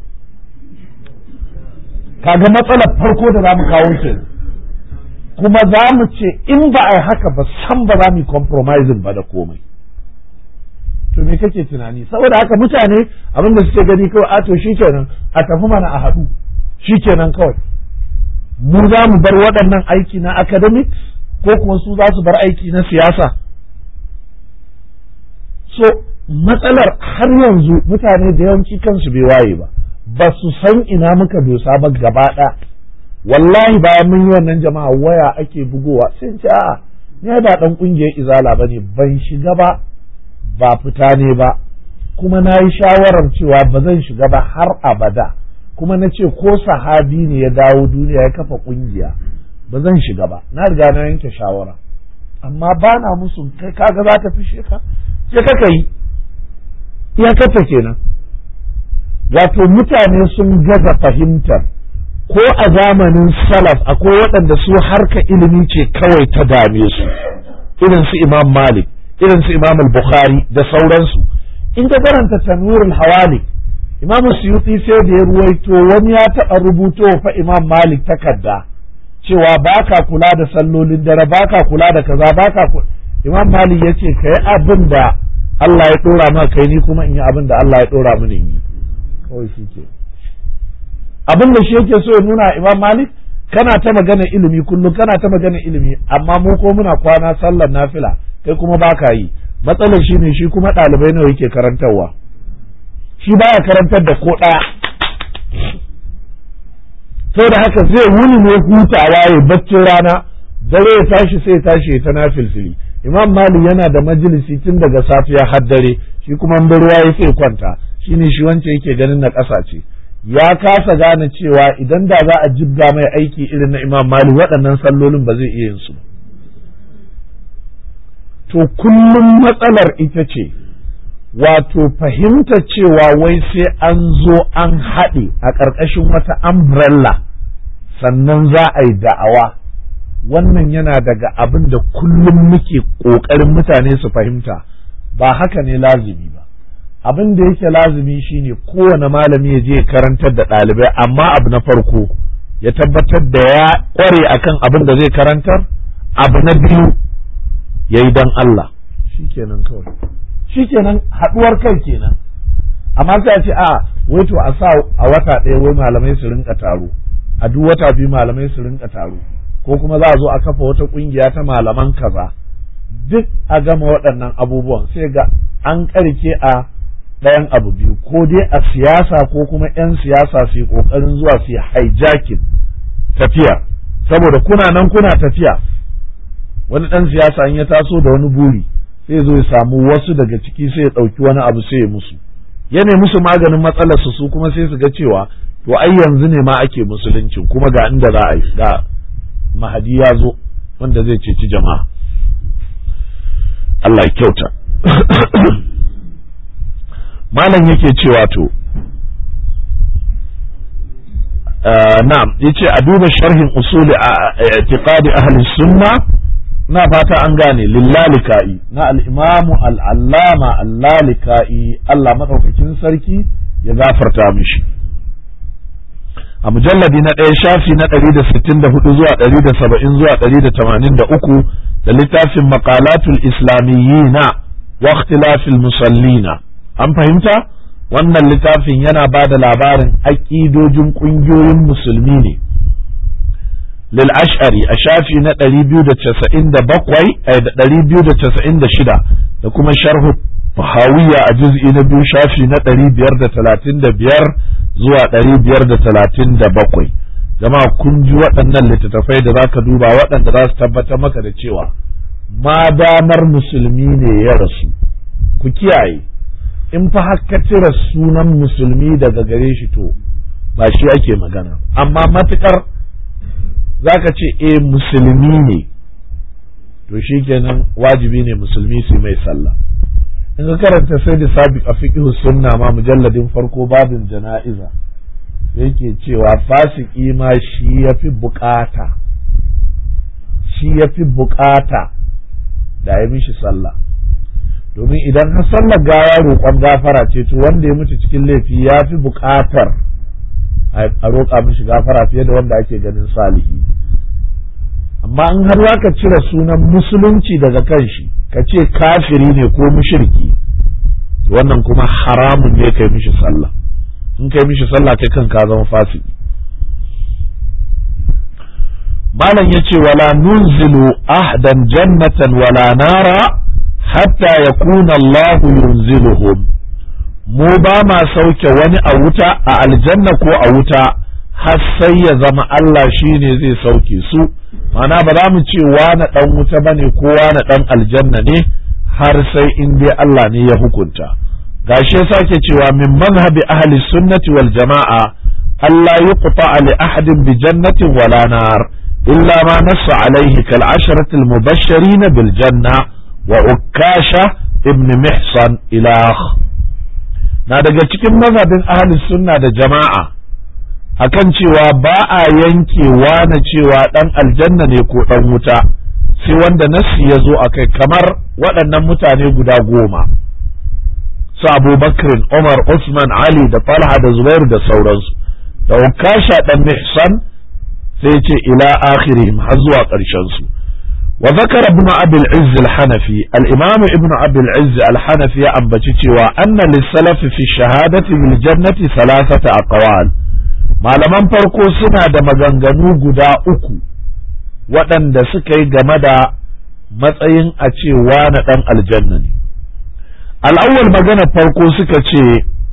Speaker 1: Kaga matsalar farko da za mu kawo ke, kuma za mu ce in ba a yi haka ba san ba za mu yi compromising ba da komai. To me kake tunani? Saboda haka mutane abin da suke gani kawai a to shikenan a tafi mana a haɗu shikenan kawai. Mu za mu bar waɗannan aiki na academics ko kuma su za su bar aiki na siyasa. So matsalar har yanzu mutane da yawanci kansu bai waye ba, ba su san ina muka dosa ba gaba ɗaya. Wallahi bayan mun yi wannan jama'a waya ake bugowa sai ce a'a ni ba dan kungiyar izala bane, ban shiga ba, ba fita ne ba, kuma na yi shawarar cewa ba zan shiga ba har abada, kuma na ce ko sahabi ne ya dawo duniya ya kafa kungiya ba zan shiga ba, na riga na yanke shawara. Amma ba na musu kai kaga za ta fishe ka sai kaka yi iyakarta kenan. Wato mutane sun gaza fahimtar ko a zamanin salaf akwai waɗanda su harka ilimi ce kawai ta dame su, irin su Imam Malik, irin su Imam al-Bukhari da sauransu. In ka karanta Tanwirul Hawali, Imam Suyuti sai da ya ruwaito wani ya taɓa rubuto fa Imam Malik takarda cewa baka kula da sallolin dare, baka kula da kaza, baka kula. Imam Malik ya ce ka yi abin da Allah ya ɗora ma kai, ni kuma in yi abin da Allah ya ɗora mini in yi. Kawai shi ke abin da shi yake so ya nuna Imam Malik, kana ta magana ilimi kullum, kana ta magana ilimi, amma mu ko muna kwana sallar nafila kai kuma baka yi. Matsalar shi ne shi kuma ɗalibai nawa yake karantarwa, shi baya karantar da ko ɗaya. Saboda haka zai wuni ne hutawa ya baccin rana, dare ya tashi sai ya tashi ta nafilfili. Imam Malik yana da majalisi tun daga safiya har dare, shi kuma ruwa ya sai kwanta, shine shi wance yake ganin na ƙasa ce. Ya kasa gane cewa idan da za a jibga mai aiki irin na Imam Malik waɗannan sallolin ba zai iya yin su. To kullum matsalar ita ce, wato fahimta cewa wai sai an zo an haɗe a ƙarƙashin wata umbrella sannan za a yi da'awa. Wannan yana daga abin da kullum muke ƙoƙarin mutane su fahimta, ba haka ne lazimi ba. Abin da yake lazimi shine kowane malami ya je karantar da ɗalibai, amma abu na farko ya tabbatar da ya ƙware akan abin da zai karantar. Abu na biyu ya yi don Allah, shikenan kawai, shikenan haɗuwar kai kenan. Amma sai a ce a wai to a sa a wata ɗaya wai malamai su rinka taro, a duk wata biyu malamai su rinka taro, ko kuma za a zo a kafa wata ƙungiya ta malaman kaza. Duk a gama waɗannan abubuwan sai ga an ƙarke a ɗayan abu biyu, ko dai a siyasa ko kuma 'yan siyasa su yi ƙoƙarin zuwa su yi hijacking tafiya, saboda kuna nan kuna tafiya, wani ɗan siyasa in ya taso da wani buri sai zo ya samu wasu daga ciki sai ya ɗauki wani abu sai ya musu, ya ne musu maganin matsalar su su kuma sai su ga cewa to ai yanzu ne ma ake musuluncin, kuma ga inda za a yi, ga mahadi ya zo wanda zai ceci jama'a. Allah ya kyauta. Malam yake cewa to na'am, yace a duba sharhin usuli i'tiqadi ahli sunna, na fata an gane, lillalikai na al-imamu al-allama al-lalikai, Allah madaukakin sarki ya gafarta mishi. A mujalladi na ɗaya shafi na ɗari da sittin da hudu zuwa ɗari da saba'in zuwa ɗari da tamanin da uku da littafin maqalatul islamiyyina wa ikhtilafil musallina. An fahimta? Wannan littafin yana ba da labarin aƙidojin ƙungiyoyin musulmi ne. Lil ash'ari a shafi na ɗari biyu da casa'in da bakwai da ɗari biyu da casa'in da shida da kuma sharhu Fahawiya a juz'i na biyu shafi na ɗari biyar da talatin da biyar zuwa ɗari biyar da talatin da bakwai. Jama'a kun ji waɗannan littattafai da za ka duba waɗanda za su tabbatar maka da cewa ma damar musulmi ne ya rasu. Ku kiyaye, in fa haka cire sunan musulmi daga gare shi to ba shi ake magana, amma matukar za ka ce e musulmi ne to shi kenan wajibi ne musulmi su mai sallah. In ka karanta sai da sabiq a fiqh sunna ma mujalladin farko babin jana'iza yake cewa fasiki ma shi yafi bukata shi yafi bukata da ya mishi sallah, domin idan har sallar gawa roƙon gafara ce to wanda ya mutu cikin laifi ya fi buƙatar a roƙa mishi gafara fiye da wanda ake ganin salihi. Amma in har za ka cire sunan musulunci daga kan shi ka ce kafiri ne ko mushriki, wannan kuma haramun ne kai mishi sallah. In kai mishi sallah kai kan ka zama fasiki. Malam yace wala nunzilu ahdan jannatan wala nara hatta yakuna Allah yunziluhum, mu ba ma sauke wani a wuta a aljanna ko a wuta har sai ya zama Allah shine zai sauke su. Mana ba za mu ce wani dan wuta bane ko wani dan aljanna ne har sai in dai Allah ne ya hukunta. Gashi ya sake cewa min manhabi ahli sunnati wal jama'a Allah yuqta li ahadin bi jannatin wala nar illa ma nassa alaihi kal asharati al mubashirin bil janna wa ukasha ibn mihsan ilah. Na daga cikin mazhabin ahli sunna da jama'a akan cewa ba a yankewa na cewa dan aljanna ne ko dan wuta sai wanda nassi ya zo akai, kamar waɗannan mutane guda goma su Abu Bakr, Umar, Usman, Ali da Talha da Zubair da sauransu, da ukasha dan mihsan sai ce ila akhirihim har zuwa ƙarshen su. وذكر ابن أبي العز الحنفي الإمام ابن أبي العز الحنفي أنبتي وأن للسلف في الشهادة بالجنة ثلاثة أقوال. malaman farko suna da maganganu guda uku waɗanda suka yi game da matsayin a ce wani ɗan aljanna ne. Al'awwal magana farko suka ce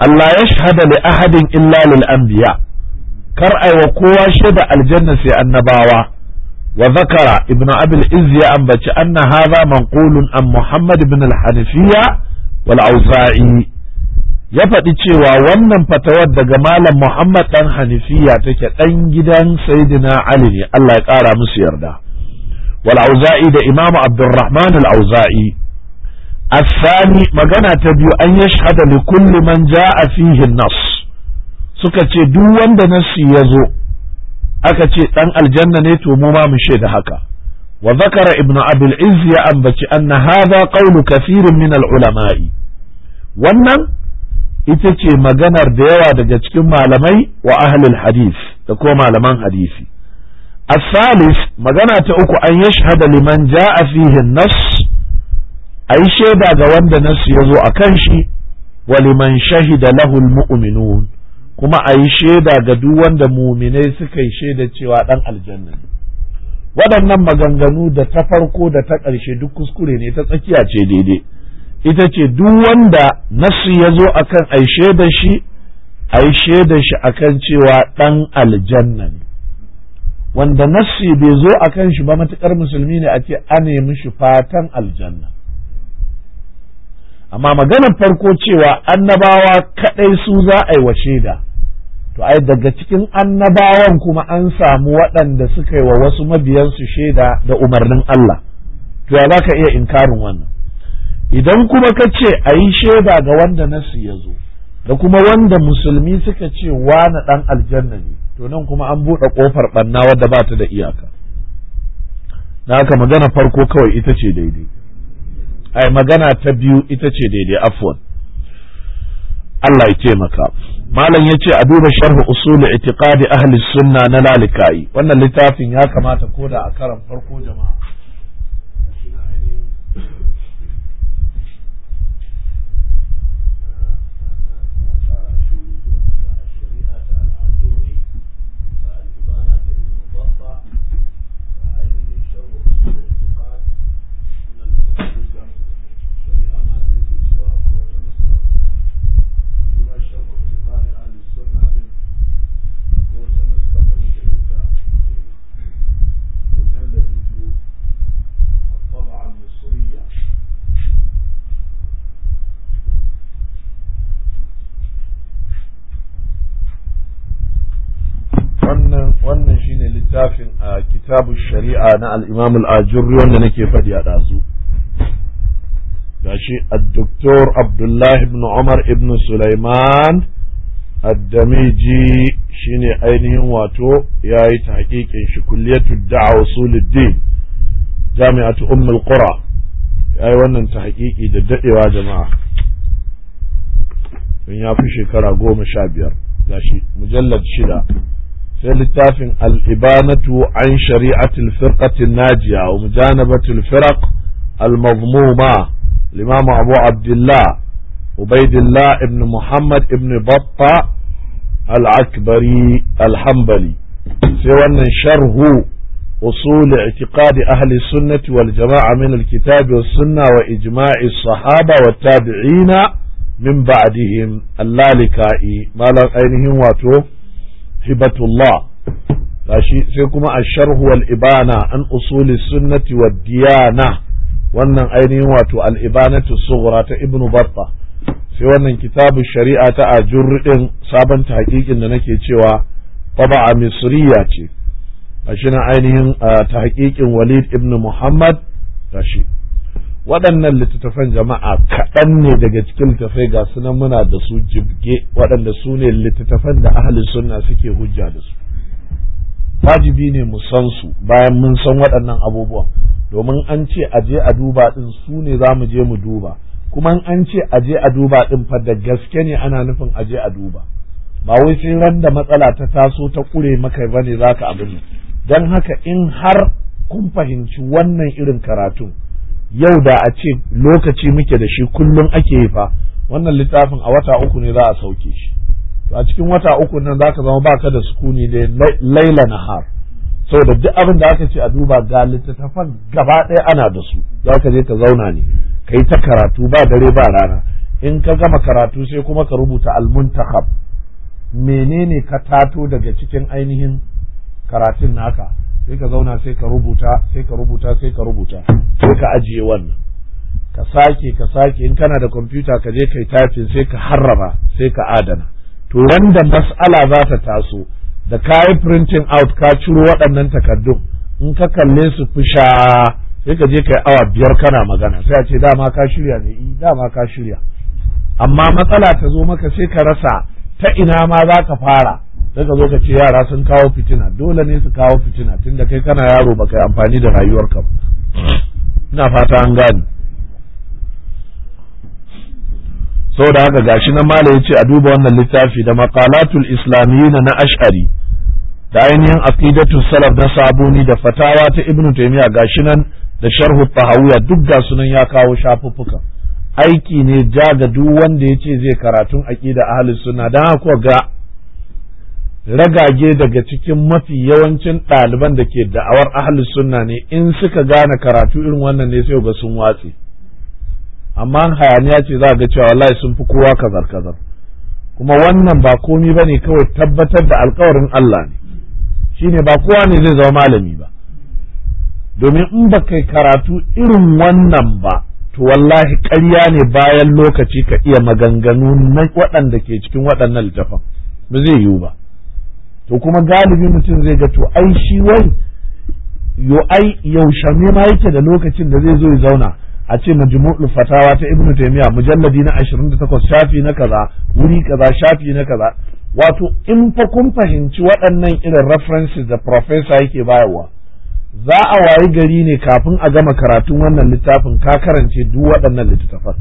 Speaker 1: Allah yashhada li ahadin illa lil anbiya kar aiwa kowa shaida aljanna sai annabawa wa zakara ibn abil izz ya ambaci anna hadha manqulun an muhammad ibn al-hanifiyya wal auza'i ya faɗi cewa wannan fatawar daga malam muhammad dan hanifiya take dan gidan sayyidina ali ne Allah ya ƙara musu yarda wal auza'i da imamu abdurrahman al auza'i الثاني magana ta biyu an yashhada li kulli man jaa fihi an-nass suka ce duk wanda nassi ya zo aka ce dan aljanna ne to mu ma mu shaida haka wa zakara ibnu abil izz ya ambaci anna hadha qawlu kathirin min al-ulama'i wannan ita ce maganar da yawa daga cikin malamai wa ahlul hadith da kuma malaman hadisi الثالث magana ta uku an yashhada liman jaa fihi an-nass ai shaida ga wanda nassi ya zo akan shi wa liman shahida lahu al-mu'minun kuma a yi shaida ga duk wanda muminai suka yi shaida cewa ɗan aljanna ne waɗannan maganganu da ta farko da ta ƙarshe duk kuskure ne ta tsakiya ce daidai ita ce duk wanda nassi ya zo akan a yi shaida shi a yi shaida shi akan cewa ɗan aljanna ne wanda nassi bai zo akan shi ba matuƙar musulmi ne a ce a nemi shi fatan aljanna amma maganar farko cewa annabawa kaɗai su za a yi wa shaida to ai daga cikin annabawan kuma an samu waɗanda suka yi wa wasu mabiyansu shaida da umarnin Allah to ya za ka iya inkarin wannan idan kuma ka ce a yi shaida ga wanda nasu ya zo da kuma wanda musulmi suka ce wani ɗan aljanna ne to nan kuma an buɗe ƙofar ɓanna wadda ba ta da iyaka na haka magana farko kawai ita ce daidai ai magana ta biyu ita ce daidai afwan Allah ya taimaka malam yace a duba sharh usul i'tiqadi ahli sunna na lalikai wannan littafin ya kamata koda a karan farko jama'a wannan shine littafin a kitabu shari'a na al-imam al-ajurri wanda nake faɗi a ɗazu gashi ad-doktor abdullahi ibn umar ibn sulaiman ad-damiji shine ainihin wato yayi tahqiqin shi kulliyatu da'wa usuluddin jami'atu umm al-qura yayi wannan tahqiqi da dadewa jama'a don ya fi shekara goma sha biyar gashi mujallad shida sai littafin al'ibanatu an shari'atul firqatin najiya wa mujanabatul firaq al-mazmuma limam abu abdullah ubaidillah ibn muhammad ibn batta al-akbari al-hanbali sai wannan sharhu usul i'tiqad ahli sunnati wal jama'a min al-kitab was sunna wa ijma'i as-sahaba wa tabi'ina min ba'dihim al-lalikai malan ainihin wato hibatullah gashi sai kuma asharh wal ibana an usuli sunnati wad diyana wannan ainihin wato al ibanatu sughra ta ibnu batta sai wannan kitabu shari'a ta ajurri din sabon tahqiqin da nake cewa taba'a misriya ce gashi na ainihin tahqiqin walid ibn muhammad gashi waɗannan littattafan jama'a kaɗan ne daga cikin littattafai ga sunan muna da su jibge waɗanda su ne littattafan da ahalin sunna suke hujja da su wajibi ne mu san su bayan mun san waɗannan abubuwan domin an ce a je a duba ɗin su ne za mu je mu duba kuma an ce a je a duba ɗin fa da gaske ne ana nufin a je a duba ba wai sai ran da matsala ta taso ta ƙure maka bane za ka abin don haka in har kun fahimci wannan irin karatun yau da a ce lokaci muke da shi kullum ake yi fa wannan littafin a wata uku ne za a sauke shi to a cikin wata uku nan za ka zama baka da sukuni da laila nahar saboda duk abin da aka ce a duba ga littattafan gaba ɗaya ana da su za ka je ka zauna ne ka yi ta karatu ba dare ba rana in ka gama karatu sai kuma ka rubuta al-muntakhab, menene ka tato daga cikin ainihin karatun naka, sai ka zauna sai ka rubuta sai ka rubuta sai ka rubuta sai ka ajiye wannan, ka sake ka sake in kana da kwamfuta ka je kai typing sai ka harraba sai ka adana. To wanda mas'ala za ta taso da ka yi printing out ka ciro waɗannan takardun, in ka kalle su fusha sai ka je kai awa biyar kana magana, sai a ce dama ka shirya ne, eh dama ka shirya, amma matsala ta zo maka sai ka rasa ta ina ma za ka fara, sai ka zo ka ce yara sun kawo fitina. Dole ne su kawo fitina tunda kai kana yaro baka yi amfani da rayuwarka ba. Ina fata an gane. saboda haka gashi nan mala yace a duba wannan littafi da maqalatul islamiyyin na ash'ari da ainihin aqidatu salaf na sabuni da fatawa ta ibnu taymiya gashi nan da sharhu tahawiyya duk ga sunan ya kawo shafuffuka. Aiki ne ja ga duk wanda yace zai karatun aqida ahlus sunna, dan haka ga ragage daga cikin mafi yawancin ɗaliban da ke da'awar ahlus sunna ne in suka gane karatu irin wannan ne sai ga sun watse, amma hayaniya ce za ga cewa wallahi sun fi kowa kazar kazar, kuma wannan ba komi bane kawai tabbatar da alkawarin Allah ne, shine ba kowa ne zai zama malami ba, domin in ba kai karatu irin wannan ba to wallahi ƙarya ne bayan lokaci ka iya maganganu na waɗanda ke cikin waɗannan littafan, ba zai yiwu ba. To kuma galibi mutum zai ga to ai shi wai yo ai yaushe ne ma yake da lokacin da zai zo ya zauna a ce majmu'ul fatawa ta ibnu taymiya mujalladi na ashirin da takwas shafi na kaza wuri kaza shafi na kaza. Wato in fa kun fahimci waɗannan irin references da professor yake bayarwa, za a wayi gari ne kafin a gama karatun wannan littafin ka karance duk waɗannan littattafan,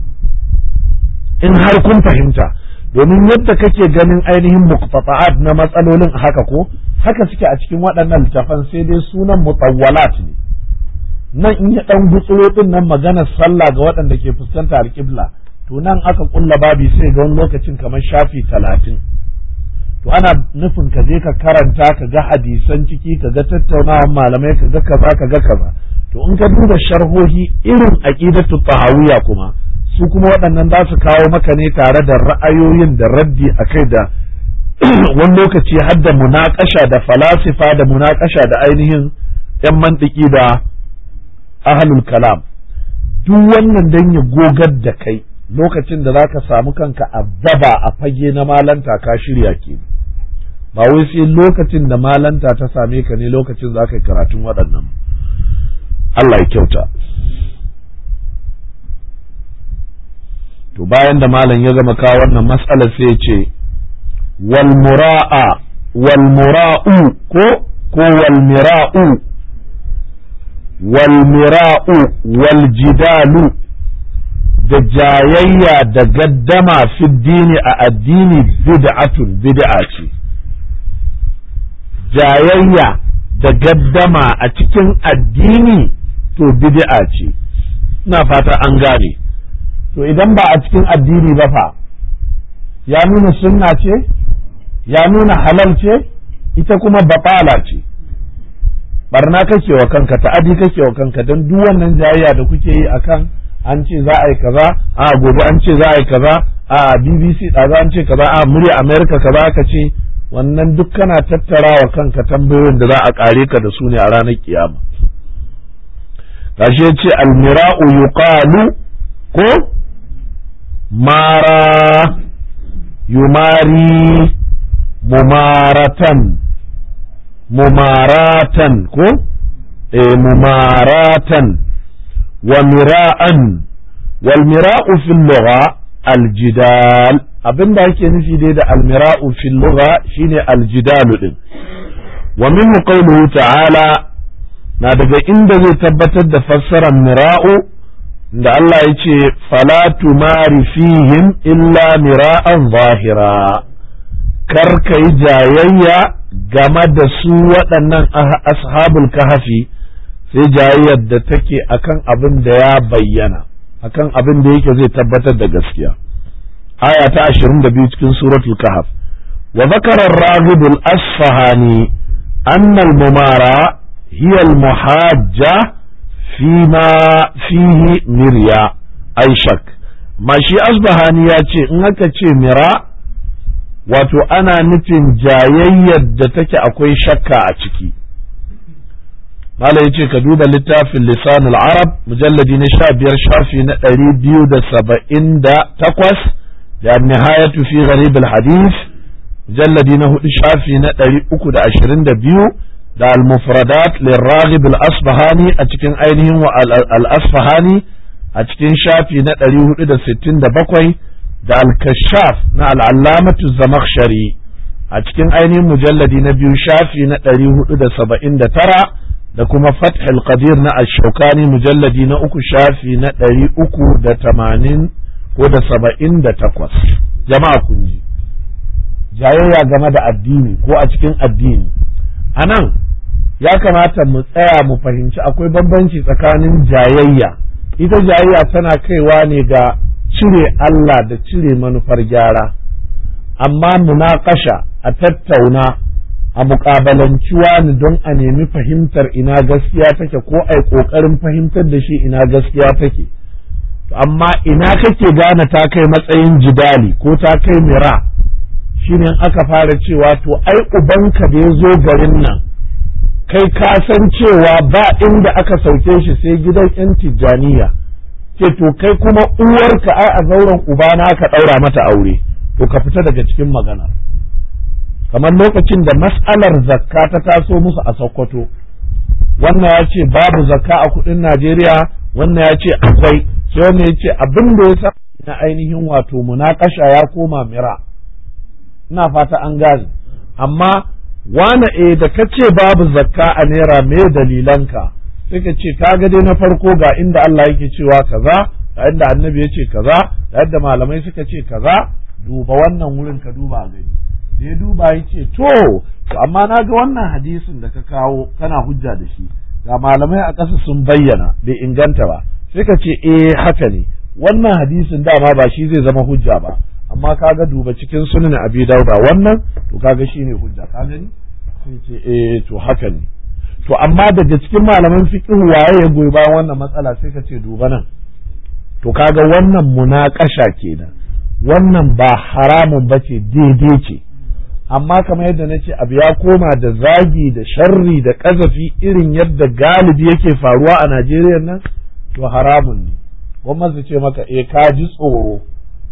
Speaker 1: in har kun fahimta. Domin yadda kake ganin ainihin muqtata'at na matsalolin haka ko haka suke a cikin waɗannan littafan, sai dai sunan mutawwalat ne. Nan in ya dan gutsuro din nan maganar sallah ga waɗanda ke fuskanta alƙibla, to nan aka kulla babi sai ga wani lokacin kamar shafi talatin. To ana nufin ka je ka karanta ka ga hadisan ciki, ka ga tattaunawan malamai, ka ga kaza ka ga kaza. To in ka duba sharhohi irin aqidatu tahawiyya kuma su kuma waɗannan za su kawo maka ne tare da ra'ayoyin da raddi a kai da wani lokaci har da munaƙasha da falasifa da munaƙasha da ainihin ‘yan mantiki da ahlul kalam. Duk wannan don ya gogar da kai lokacin da za ka samu kanka a daba a fage na malanta ka shirya ke, ba wai sai lokacin da malanta ta same ka ne lokacin za ka yi karatun waɗannan. Allah ya kyauta. To bayan da malam ya gama kawo wannan mas'alar sai ya ce wal mura'a wal mura'u ko ko wal mira'u wal mira'u wal jidalu da jayayya da gaddama fi dini a addini bid'atun bid'a ce. Jayayya da gaddama a cikin addini to bid'a ce, ina fata an gane. To idan ba a cikin addini ba fa, ya nuna sunna ce, ya nuna halal ce, ita kuma batala ce, barna kake wa kanka, ta'adi kake wa kanka, don duk wannan jayayya da kuke yi akan an ce za a yi kaza, a gobe an ce za a yi kaza, a B B C ɗaza an ce kaza, a murya America kaza aka ce, wannan duk kana tattara wa kanka tambayoyin da za a ƙare ka da su ne a ranar kiyama. Gashi ya ce almira'u yuqalu ko mara yumari mumaratan mumaratan ko eh mumaratan wa mira'an wal mira'u fil lugha al jidal, abinda yake nufi dai da al mira'u fil lugha shine al jidal din. Wa minhu qawluhu ta'ala, na daga inda zai tabbatar da fassarar mira'u da Allah ya ce fala tumari fihim illa mira'an zahira, kar ka yi jayayya game da su waɗannan ashabul kahafi sai jayayyar da take akan abin da ya bayyana, akan abin da yake zai tabbatar da gaskiya. Aya ta ashirin da biyu cikin suratul kahf. Wa zakara ar-raghib al-asfahani anna al-mumara hiya al-muhajja فيما فيه مريا أي شك. mashi asbahani ya ce in aka ce mira wato ana nufin jayayyar da take akwai shakka a ciki. Malai yace ka duba littafin lisanul arab mujalladi na sha biyar shafi na ɗari biyu da saba'in da takwas da nihayatu fi gharib al hadith mujalladi na hudu shafi na ɗari uku da ashirin da biyu da al mufradat liraghib al asbahani a cikin ainihin wa al asfahani a cikin shafi na ɗari hudu da sittin da bakwai da al kashaf na al allamatu zamakhshari a cikin ainihin mujalladi na biyu shafi na ɗari hudu da saba'in da tara da kuma fathul qadir na ash-shawkani mujalladi na uku shafi na ɗari uku da tamanin ko da saba'in da takwas. Jama'a kun ji jayayya game da addini ko a cikin addini anan ya kamata mu tsaya mu fahimci akwai bambanci tsakanin jayayya, ita jayayya tana kaiwa ne ga cire Allah da cire manufar gyara, amma munaqasha a tattauna a muƙabalanci wani don a nemi fahimtar ina gaskiya take ko a yi ƙoƙarin fahimtar da shi ina gaskiya take. Amma ina kake gane ta kai matsayin jidali ko ta kai mira shi ne aka fara cewa to ai ubanka da ya zo garin nan kai ka san cewa ba inda aka sauke shi sai gidan yan tijjaniya, ce to kai kuma uwarka ai a zauren ubana aka ɗaura mata aure, to ka fita daga cikin maganar. Kamar lokacin da mas'alar zakka ta taso musu a Sokoto, wannan ya ce babu zakka a kudin Najeriya, wannan ya ce akwai, sai wannan ya ce abin da ya sa na ainihin wato munakasha ya koma mira. Ina fata an gane, amma wane e da ka ce babu zakka a naira me dalilanka, sai ka ce kaga dai na farko ga inda Allah yake cewa kaza, ga inda annabi ya ce kaza, ga yadda malamai suka ce kaza, duba wannan wurin ka duba gani. Da ya duba ya ce to amma na ga wannan hadisin da ka kawo kana hujja da shi ga malamai a ƙasa sun bayyana bai inganta ba, sai ka ce eh haka ne wannan hadisin dama ba shi zai zama hujja ba, amma kaga duba cikin sunan abi dauda wannan to kaga shine hujja ka gani, sai ce eh to haka ne. To amma daga cikin malaman fiqh waye ya goyi bayan wannan matsala, sai ka ce duba nan, to kaga wannan munaqasha kenan, wannan ba haramun bace daidai ce. Amma kamar yadda na ce abu ya koma da zagi da sharri da ƙazafi irin yadda galibi yake faruwa a Najeriya nan, to haramun ne. Gwamnati ce maka e ka ji tsoro,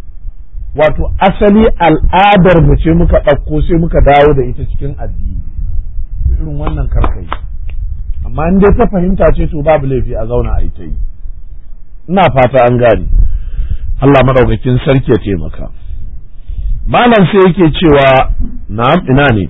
Speaker 1: wato asali al'adar mu ce muka ɗauko sai muka dawo da ita cikin addini, to irin wannan karkai. Amma in dai ta fahimta ce to babu laifi a zauna a ita yi. Ina fata an gane. Allah madaukakin sarki ya taimaka. Malam sai yake cewa na'am ina ne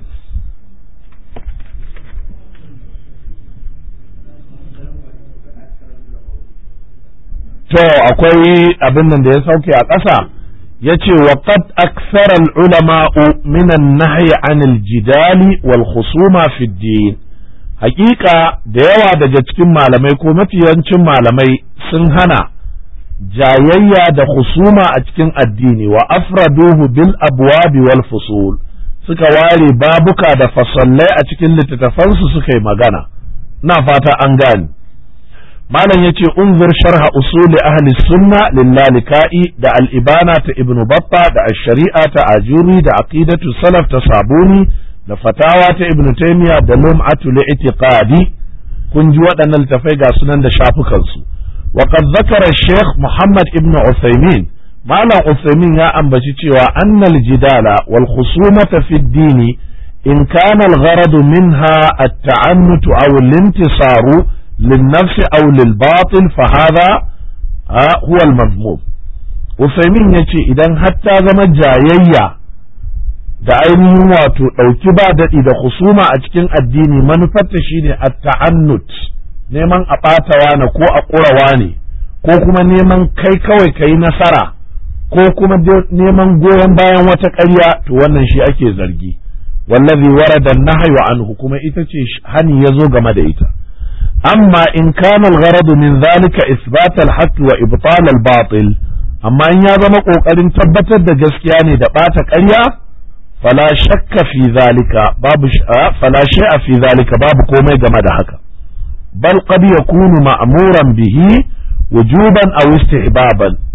Speaker 1: to akwai abin nan da ya sauke a ƙasa yace wa qad akthara al-ulama'u min an-nahy 'an al-jidali wal khusuma fi ad-din, haƙiƙa da yawa daga cikin malamai ko mafiyancin malamai sun hana jayayya da husuma a cikin addini, wa afraduhu bil abwabi wal fusul, suka ware babuka da fasallai a cikin littattafansu suka yi magana. Na fata an gane. Malam yace unzur sharha usuli ahli sunna lillalika'i da al-ibana ta ibn batta da ash-shari'a ta ajuri da aqidatu salaf ta sabuni da fatawa ta ibn taymiya da lum'atu li'tiqadi. kun ji waɗannan littafai ga sunan da shafukansu. وقد ذكر الشيخ محمد ابن عثيمين مالا عثيمين يا أنبتي cewa أن الجدال والخصومة في الدين إن كان الغرض منها التعنت أو الانتصار للنفس أو للباطل فهذا هو المذموم. عثيمين يتي إذن حتى زم جايية da ainihin wato ɗauki ba daɗi da husuma a cikin addini manufarta shine at-ta'annut, neman a ɓatawa ne ko a ƙurawa ne ko kuma neman kai kawai ka yi nasara ko kuma neman goyon bayan wata ƙarya, to wannan shi ake zargi. wallazi warada nahyu anhu, kuma ita ce hani yazo game da ita. amma in kana al-gharad min zalika isbat al-haqq wa ibtal al-batil, amma in ya zama kokarin tabbatar da gaskiya ne da ɓata ƙarya, fala shakka fi zalika babu fala shay'a fi zalika babu komai game da haka. bal qad yakunu ma'muran bihi wujuban aw istihbaban,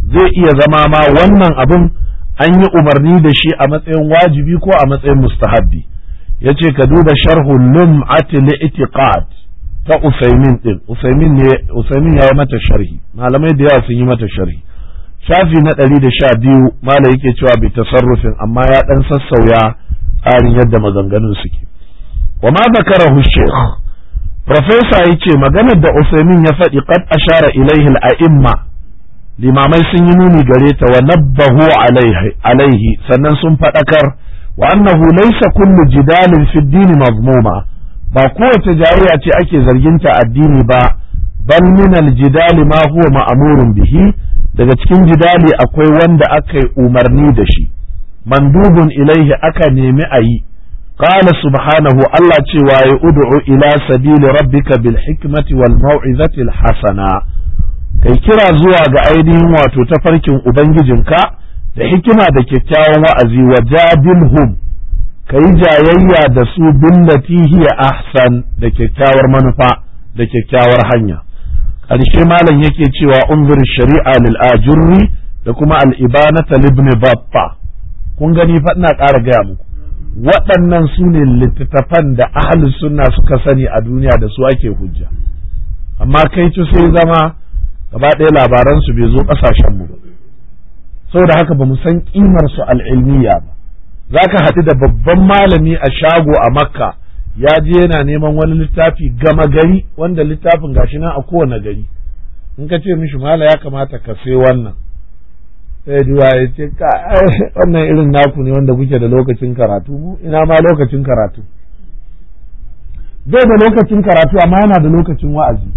Speaker 1: zai iya zama ma wannan abin an yi umarni da shi a matsayin wajibi ko a matsayin mustahabbi. yace ka duba sharhu lum'ati li'tiqad ta Usaimin din Usaimin ne Usaimin ya yi mata sharhi, malamai da yawa sun yi mata sharhi. Shafi na ɗari da sha biyu malai yake cewa bi tasarrufin, amma ya ɗan sassauya tsarin yadda maganganun suke. wa ma zakarahu shaykh professor yace maganar da Usaimin ya faɗi qad ashara ilaihi al-a'imma, limamai sun yi nuni gare ta, wa nabbahu alaihi alaihi sannan sun faɗakar, wa annahu laysa kullu jidalin fi ad-din mazmuma, ba kowace jayayya ce ake zarginta addini ba, bal min al-jidali ma huwa ma'murun bihi, daga cikin jidali akwai wanda aka yi umarni da shi, mandubun ilaihi aka nemi a yi. Qala subhanahu, Allah cewa ya ud'u ila sabili rabbika bil hikmati wal mau'izati al hasana, kai kira zuwa ga ainihin wato tafarkin ubangijinka da hikima da kyakkyawan wa'azi, wa jadilhum, kai jayayya da su billati hiya ahsan, da kyakkyawar manufa da kyakkyawar hanya. Ƙarshe malam yake cewa unzur shari'a lil ajurri da kuma al ibanata libni batta. Kun gani fa ina ƙara gaya muku, waɗannan su ne littattafan da ahlus sunna suka sani a duniya, da su ake hujja. Amma kai ci sai zama gaba ɗaya labaran su bai zo ƙasashen mu ba, saboda haka ba mu san ƙimar su al'ilmiya ba. Zaka haɗu da babban malami a shago a Makka, ya je yana neman wani littafi gama gari, wanda littafin gashi nan a kowane gari. In ka ce mishi mala ya kamata ka sai wannan, sai duwa ya ce wannan irin naku ne wanda kuke da lokacin karatu, mu ina ma lokacin karatu. Bai da lokacin karatu amma yana da lokacin wa'azi.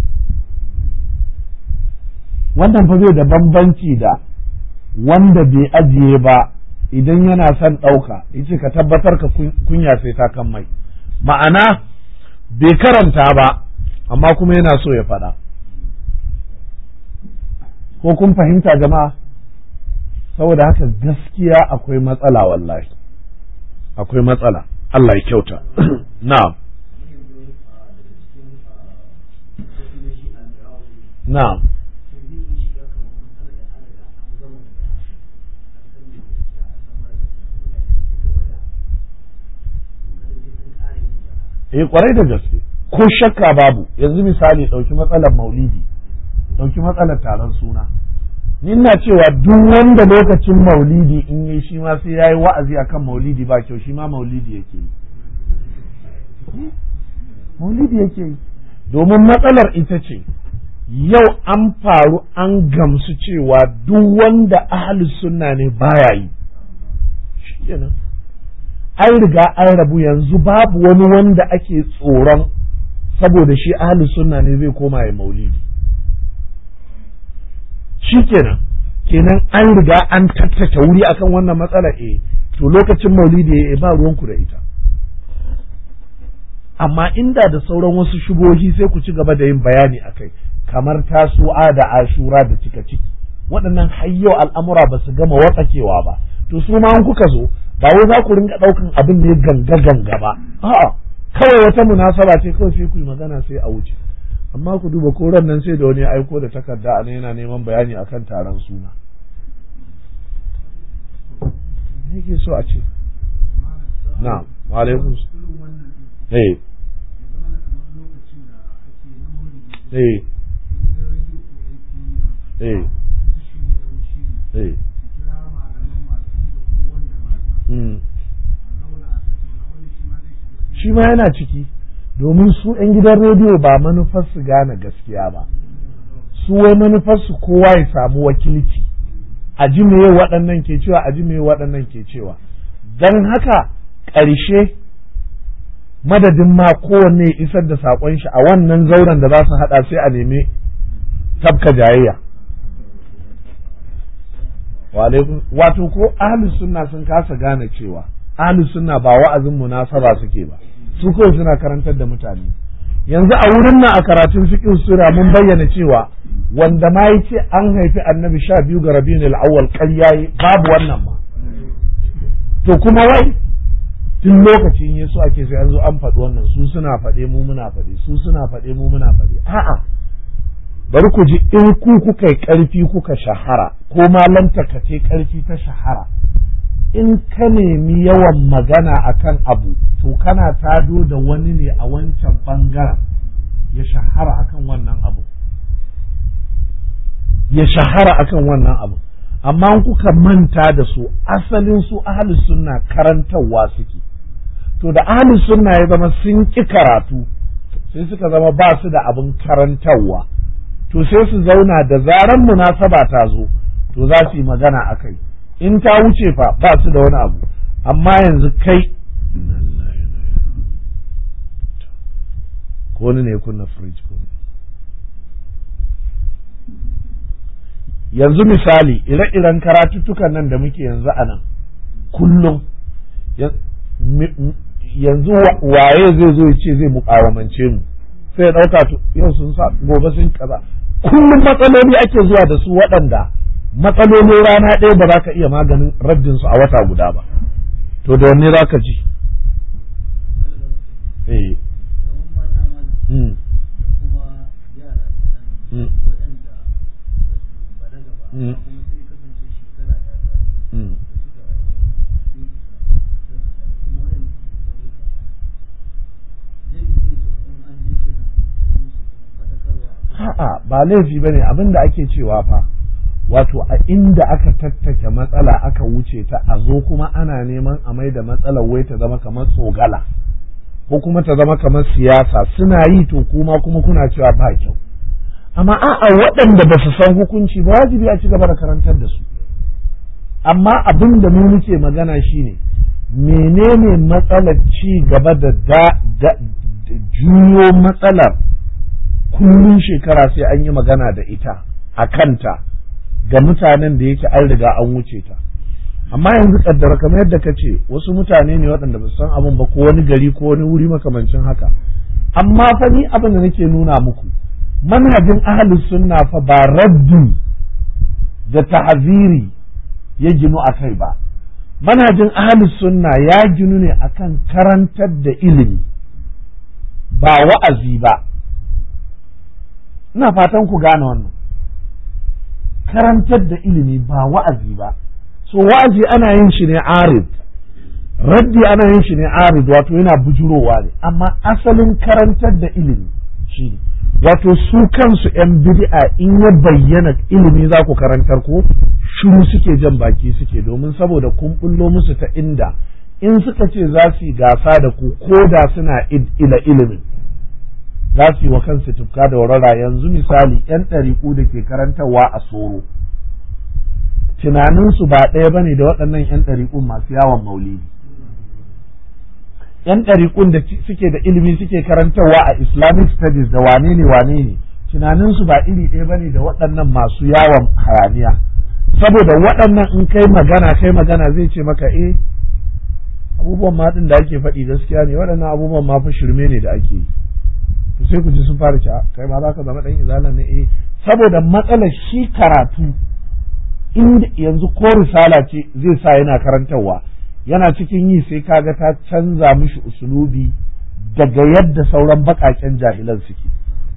Speaker 1: Wannan fa zai da bambanci da wanda bai ajiye ba, idan yana son ɗauka yace ka tabbatar ka kunya sai ta kan mai, ma'ana bai karanta ba amma kuma yana so ya faɗa. Ko kun fahimta jama'a? Saboda haka gaskiya akwai matsala, wallahi akwai matsala. Allah ya kyauta. Na'am na'am eh kwarai da gaske, ko shakka babu. Yanzu misali ɗauki matsalar maulidi, ɗauki matsalar taron suna. Ni ina cewa duk wanda lokacin maulidi in yi shi ma sai yayi wa'azi akan maulidi ba kyau, shi ma maulidi yake yi, maulidi yake yi. Domin matsalar ita ce yau an faru an gamsu cewa duk wanda ahlus sunna ne baya yi, shikenan an riga an rabu. Yanzu babu wani wanda ake tsoron saboda shi ahlus sunna ne zai koma ya maulidi, shikenan kenan an riga an tattace wuri akan wannan matsala. eh to lokacin maulidi eh ba ruwanku da ita. Amma inda da sauran wasu shubohi sai ku ci gaba da yin bayani akai, kamar tasu'a da ashura da cika ciki, waɗannan hayyau al'amura ba su gama watsakewa ba. To su ma an kuka zo, ba wai za ku ringa ɗaukan abin ne ganga ganga ba, a'a kawai wata munasaba ce kawai sai ku yi magana sai a wuce. Amma ku duba koran nan sai da wani aiko da takarda ana yana neman bayani akan taron suna. Me yake so a ce? Na'am, wa alaikum. Eh. Eh. Eh. Eh. Mm. Shi ma yana ciki, domin su 'yan gidan rediyo ba manufar su gane gaskiya ba, su wai manufar su kowa ya samu wakilci, a ji meye waɗannan ke cewa, a ji meye waɗannan ke cewa. Don haka ƙarshe madadin ma kowanne isar da saƙon shi a wannan zauren da za su haɗa, sai a nemi tabka jayayya. Wato ko ahlus sunna sun kasa gane cewa ahlus sunna ba wa'azin munasaba suke ba, su kawai suna karantar da mutane. Yanzu a wurin nan a karatun fiqh sura mun bayyana cewa wanda ma yace an haifi annabi sha biyu ga rabiul awwal ƙarya, babu wannan ma. To kuma wai tun lokacin Yesu ake sai an zo an faɗi wannan, su suna faɗe mu muna faɗe, su suna faɗe mu muna faɗe. A'a, bari ku ji in ku kuka yi ƙarfi kuka shahara ko malanta ka ce ƙarfi ta shahara, in ka nemi yawan magana akan abu to kana tado da wani ne a wancan ɓangaren ya shahara akan wannan abu ya shahara akan wannan abu amma kuka manta da su asalin su ahlus sunna karantarwa suke, to da ahlus sunna ya zama sun ki karatu sai suka zama ba su da abin karantarwa, to sai su zauna da zaran munasaba ta zo to za su yi magana a kai, in ta wuce fa ba su da wani abu. Amma yanzu kai ko ne ya kunna fridge ko yanzu misali ire-iren karatuttukan nan da muke yanzu a nan kullum yanzu waye zai zo ya ce zai mukawamance mu sai ya ɗauka to yau sun sa gobe sun kaza, kullum matsaloli ake zuwa da su waɗanda matsalolin rana ɗaya ba za ka iya maganin raddin su a wata guda ba, to da wanne za ka ji? eh mm. Mm. Mm. Mm. A'a ba laifi bane abin da ake cewa fa wato a inda aka tattake matsala aka wuce ta a zo kuma ana neman a mai da matsalar wai ta zama kamar tsogala ko kuma ta zama kamar siyasa suna yi to kuma kuma kuna cewa ba kyau, amma a'a waɗanda ba su san hukunci ba wajibi a ci gaba da karantar da su, amma abin da mu muke magana shine menene matsalar ci gaba da da juyo matsalar kullum shekara sai an yi magana da ita a kanta ga mutanen da yake an riga an wuce ta. Amma yanzu kaddara kamar yadda ka ce wasu mutane ne waɗanda ba su san abin ba ko wani gari ko wani wuri makamancin haka, amma fa ni abin da nake nuna muku manhajin ahlus sunna fa ba raddi da ta'aziri ya ginu a kai ba, manhajin ahlus sunna ya ginu ne akan karantar da ilimi ba wa'azi ba. Ina fatan ku gane wannan, karantar da ilimi ba wa'azi ba. So wa'azi ana yin shi ne arid, raddi ana yin shi ne arid wato yana bujurowa ne, amma asalin karantar da ilimi shi ne wato su kansu yan bid'a in ya bayyana ilimi za ku karantar ko shiru suke jan baki suke, domin saboda kun bullo musu ta inda in suka ce za su yi gasa da ku ko da suna ila ilimin za su yi wa kansu tufka da warara. Yanzu misali yan ɗariƙu da ke karantarwa a Soro tunaninsu ba ɗaya bane da waɗannan yan ɗariƙun masu yawon maulidi, yan ɗariƙun da suke da ilimi suke karantarwa a Islamic studies da wane ne wane ne tunaninsu ba iri ɗaya bane da waɗannan masu yawon hayaniya, saboda waɗannan in kai magana kai magana zai ce maka eh abubuwan ma ɗin da ake faɗi gaskiya ne, waɗannan abubuwan ma fa shirme ne da ake yi, to sai ku ji sun fara ci kai ma za ka zama ɗan izalan ne eh saboda matsalar shi karatu in yanzu ko risala ce zai sa yana karantarwa yana cikin yi sai kaga ta canza mishi usulubi daga yadda sauran baƙaƙen jahilan suke.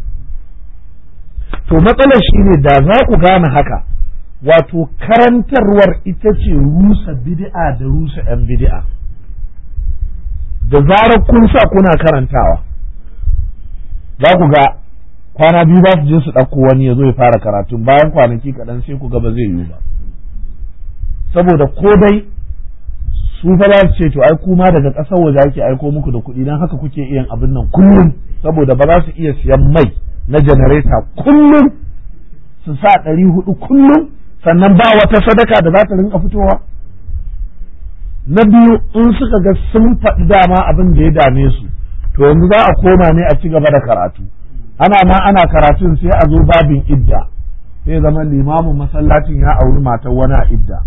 Speaker 1: To matsalar shi ne da za ku gane haka wato karantarwar ita ce rusa bid'a da rusa 'yan bid'a, da zarar kun sa kuna karantawa za ku ga kwana biyu za su je su ɗauko wani ya zo ya fara karatun, bayan kwanaki kaɗan sai ku ga ba zai yiwu ba, saboda ko dai su fa za su ce to ai kuma daga ƙasar waje ake aiko muku da kuɗi don haka kuke iya abin nan kullum, saboda ba za su iya siyan mai na janareta kullum su sa ɗari hudu kullum sannan ba wata sadaka da za ta rinka fitowa. Na biyu in suka ga sun faɗi dama abin da ya dame su to yanzu za a koma ne a ci gaba da karatu, ana ma ana karatun sai a zo babin idda, sai zama limamin masallacin ya auri matar wani a idda,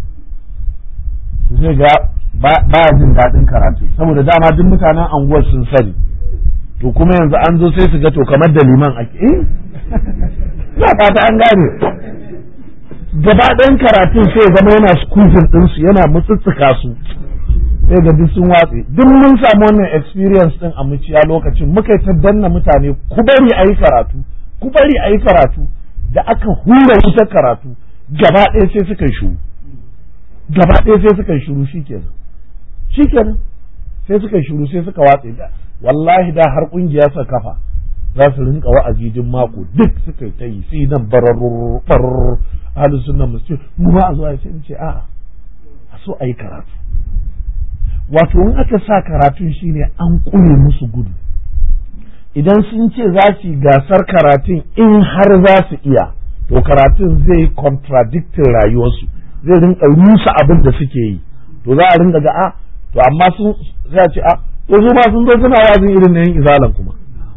Speaker 1: sai ga ba jin daɗin karatu saboda dama duk mutanen anguwar sun sani, to kuma yanzu an zo sai su ga to kamar da liman ake eh na fata an gane gaba ɗayan karatun sai zama yana squeezing ɗinsu yana mutsutsuka su, sai ga duk sun watse. Duk mun samu wannan experience din a muciya lokacin muka yi ta danna mutane ku bari a yi karatu ku bari a yi karatu. Da aka hura wuta karatu gaba ɗaya sai suka shuru gaba ɗaya sai suka shuru shikenan shikenan sai suka shuru sai suka watse da wallahi da har kungiya sa kafa za su rinka wa'azi din mako duk suka ta yi sai nan bararru bararru ahlus sunna musu mu ba a zo a ce in ce a'a a so a yi karatu. Wato in aka sa karatun shine an kure musu gudu. Idan sun ce za su yi gasar karatun in har za su iya to karatun zai contradicting rayuwarsu zai rinka rusa abin da suke yi to za a rinka ga a to amma sun za ce a to su ma sun zo suna wazin irin na yin izalan kuma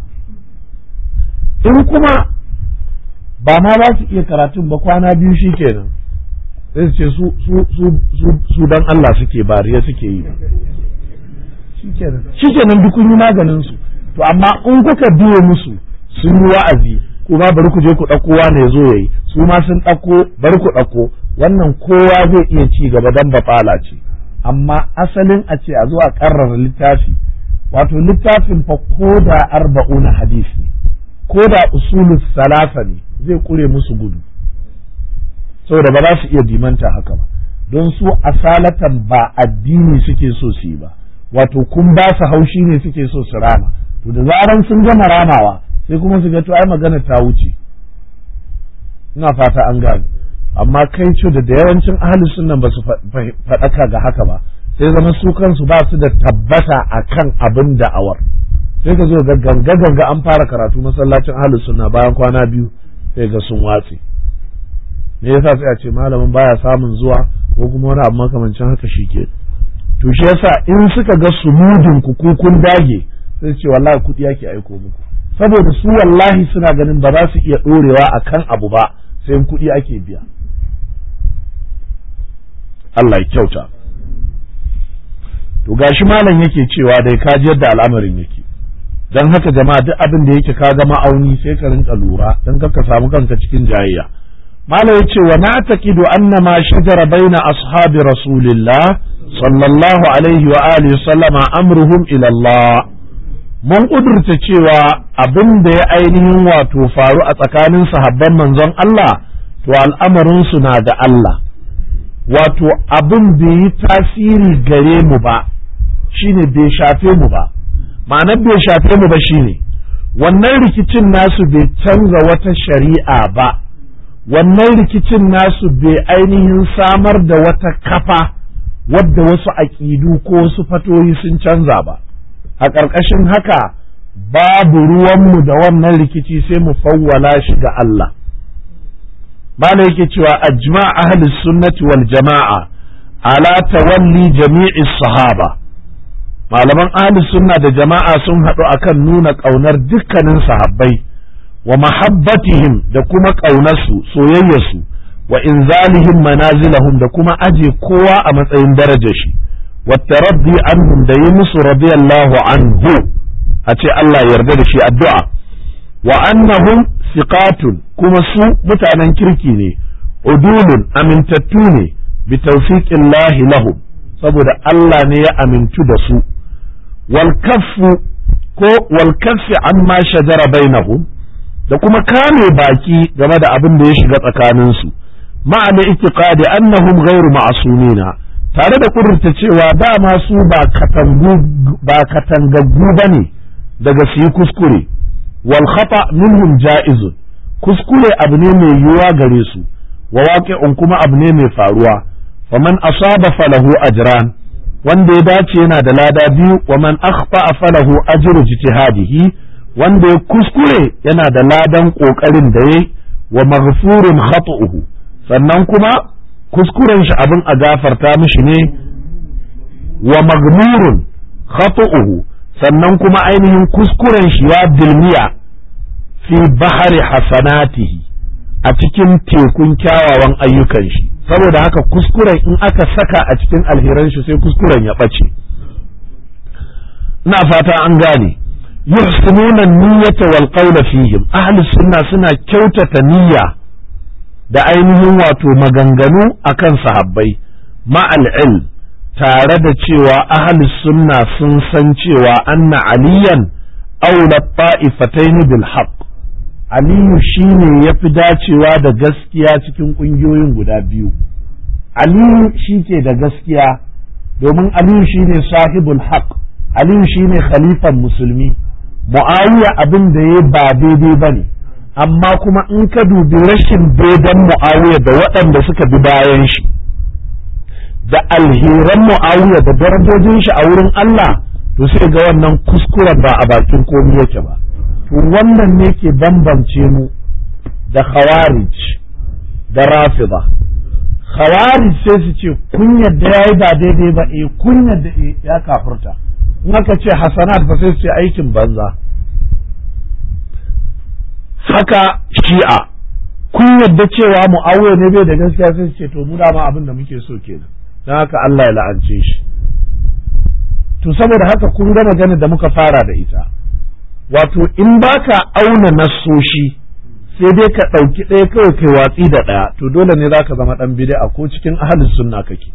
Speaker 1: in kuma ba ma za su iya karatun ba kwana biyu shi kenan sai su ce su su su su dan Allah suke bariya suke yi shi kenan shi kenan duk kun yi maganin su. To amma in kuka biye musu sun yi wa'azi ko ba bari ku je ku ɗauko wani ya zo ya yi su ma sun ɗauko bari ku ɗauko wannan kowa zai iya ci gaba dan bafala ce amma asalin a ce a zo a ƙarrara littafi wato littafin fa ko da arba'una hadis ne ko da usulus salasa ne zai kure musu gudu saboda ba za su iya dimanta haka ba don su asalatan ba addini suke so su yi ba wato kun ba su haushi ne suke so su rama to da zaran sun gama ramawa sai kuma su ga to ai magana ta wuce ina fata an gane amma kai ce da yawancin ahli sunnan ba su faɗaka ga haka ba sai zama su kansu ba su da tabbata akan abin da'awar sai ka zo ga ganga ganga an fara karatu masallacin ahli sunna bayan kwana biyu sai ga sun watse me yasa sai a ce malamin baya samun zuwa ko kuma wani abu makamancin haka shike to shi yasa in suka ga sumudin ku ku kun dage sai ce wallahi kuɗi yake aiko muku saboda su wallahi suna ganin ba za su iya ɗorewa akan abu ba sai in kuɗi ake biya Allah ya kyauta to gashi malam yake cewa dai ka ji yadda al'amarin yake dan haka jama'a duk abin da yake ka ga ma'auni sai ka rinka lura dan ka samu kanka cikin jayayya malam yace wa na'taqidu anna ma shajara baina ashabi rasulillah sallallahu alaihi wa alihi sallama amruhum ila Allah mun kudurta cewa abin da ya ainihin wato faru a tsakanin sahabban manzon Allah to al'amarin su na da Allah wato abin bai yi tasiri gare mu ba shine bai shafe mu ba ma'anar bai shafe mu ba shine wannan rikicin nasu bai canza wata shari'a ba wannan rikicin nasu bai ainihin samar da wata kafa wadda wasu aƙidu ko wasu fatoyi sun canza ba a ƙarƙashin haka babu ruwanmu da wannan rikici sai mu fawwala shi ga Allah bala yake cewa ajma ahli sunnati wal jama'a ala tawalli jami'i sahaba malaman ahli sunna da jama'a sun haɗu akan nuna ƙaunar dukkanin sahabbai wa mahabbatihim da kuma ƙaunarsu soyayyarsu wa inzalihim manazilahum da kuma aje kowa a matsayin darajar shi wa taraddi anhum da yi musu radiyallahu anhu a ce Allah yarda da shi addu'a wa annahum siqatun kuma su mutanen kirki ne udulun amintattu ne bi tawfiqillahi lahum saboda Allah ne ya amintu da su wal kaffu ko wal kaffi amma shajara bainahum da kuma kame baki game da abin da ya shiga tsakanin su ma'ana itiqadi annahum ghairu ma'sumina tare da kudurta cewa dama su ba katangu ba katangaggu bane daga su yi kuskure wal khata minhum ja'izun kuskure abu ne mai yiwuwa gare su wa waqi'un kuma abu ne mai faruwa faman asaba falahu ajran wanda ya dace yana da lada biyu wa man akhta falahu ajru ijtihadihi wanda ya kuskure yana da ladan kokarin da yayi wa maghfurun khata'uhu sannan kuma kuskuren shi abin a gafarta mishi ne wa maghmurun khata'uhu sannan kuma ainihin kuskuren shi ya dilmiya fi bahari hasanatihi a cikin tekun kyawawan ayyukan shi saboda haka kuskuren in aka saka a cikin alheran shi sai kuskuren ya ɓace ina fata an gane yuhsinuna niyyata wal qawla fihim ahli sunna suna kyautata niyya da ainihin wato maganganu akan sahabbai ma'al ilm tare da cewa ahli sunna sun san cewa anna aliyan aula ta'ifataini bil haqq aliyu shine ya fi dacewa da gaskiya cikin ƙungiyoyin guda biyu. aliyu shi ke da gaskiya domin aliyu shine sahibul haq, aliyu shine khalifan musulmi. mu'awiya abin da ya ba daidai ba ne, amma kuma in ka dubi rashin daidan mu'awiya da waɗanda suka bi bayan shi da alheran mu'awiya da darajojin shi a wurin Allah, to sai ga wannan kuskuren ba a bakin komai yake ba. to wannan ne ke bambance mu da khawarij da rafida. khawarij sai su ce kun yadda yayi ba daidai ba, eh kun yadda eh ya kafirta. in aka ce hasanat ba sai su ce aikin banza. haka shi'a kun yadda cewa mu'awiya ne bai da gaskiya sai su ce to mu dama abin da muke so kenan, dan haka Allah ya la'ance shi. to saboda haka kun ga magana da muka fara da ita, wato in baka auna nassoshi sai dai ka ɗauki ɗaya kawai kai watsi da ɗaya, to dole ne za ka zama ɗan bid'a ko cikin ahlus sunna kake.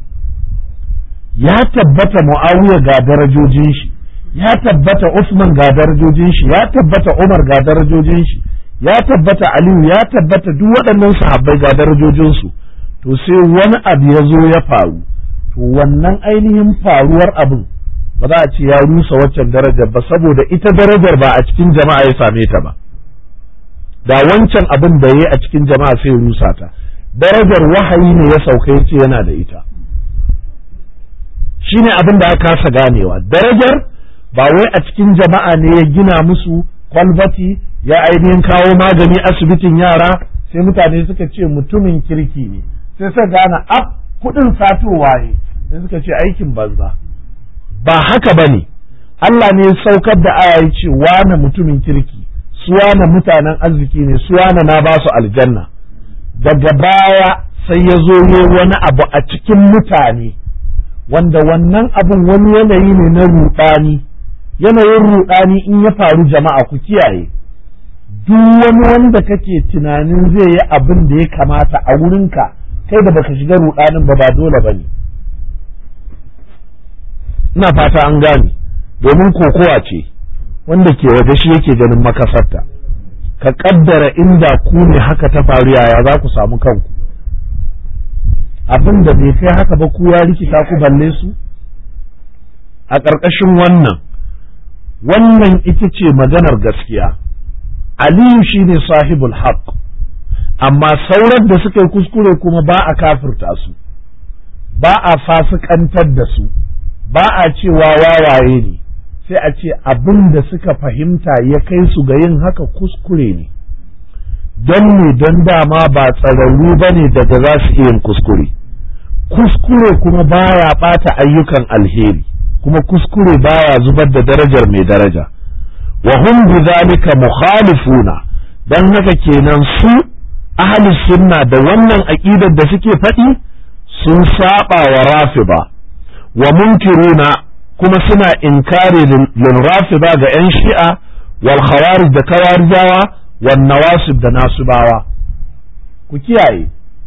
Speaker 1: ya tabbata mu'awiya ga darajojin shi, ya tabbata Usman ga darajojin shi, ya tabbata Umar ga darajojin shi, ya tabbata Aliyu, ya tabbata duk waɗannan sahabbai ga darajojin su. to sai wani abu ya zo ya faru, to wannan ainihin faruwar abin ba za a ce ya rusa waccan darajar ba, saboda ita darajar ba a cikin jama'a ya same ta ba. da wancan abin da yayi a cikin jama'a sai rusa ta. darajar wahayi ne ya sauka yace yana da ita, shine abin da aka kasa ganewa. darajar ba wai a cikin jama'a ne ya gina musu kwalbati, ya ainihin kawo magani asibitin yara, sai mutane suka ce mutumin kirki ne, sai suka gane ab kudin satowa ne, sai suka ce aikin banza. ba haka bane. Allah ne ya saukar da aya ce wane mutumin kirki, su wane mutanen arziki ne, su wane na ba su aljanna. daga baya sai ya zo ne wani abu a cikin mutane wanda wannan abun wani yanayi ne na ruɗani. yanayin ruɗani in ya faru jama'a ku kiyaye, duk wani wanda kake tunanin zai yi abin da ya kamata a wurinka, kai da baka shiga ruɗanin ba ba dole bane. ina fata an gane, domin kokowa ce wanda ke waje shi yake ganin makasarta. ka kaddara inda ku ne haka ta faru, yaya za ku samu kanku? abin da bai kai haka ba ku ya rikita ku balle su. a ƙarƙashin wannan wannan ita ce maganar gaskiya. Aliyu shine sahibul haqq, amma sauran da suka yi kuskure kuma ba a kafirta su, ba a fasikantar da su, ba a cewa wawaye ne, sai a ce abin da suka fahimta ya kai su ga yin haka kuskure ne. don ne don dama ba tsararru ba ne daga za su iya yin kuskure. kuskure kuma baya ɓata ayyukan alheri, kuma kuskure baya zubar da darajar mai daraja. wa hum bidhalika mukhalifuna, dan haka kenan su ahlus sunna da wannan aqidar da suke faɗi sun saba wa rafida, wa munkiruna kuma suna inkari lil rafida ga yan shi'a wal khawarij da kawarijawa wan nawasib da nasubawa. ku kiyaye,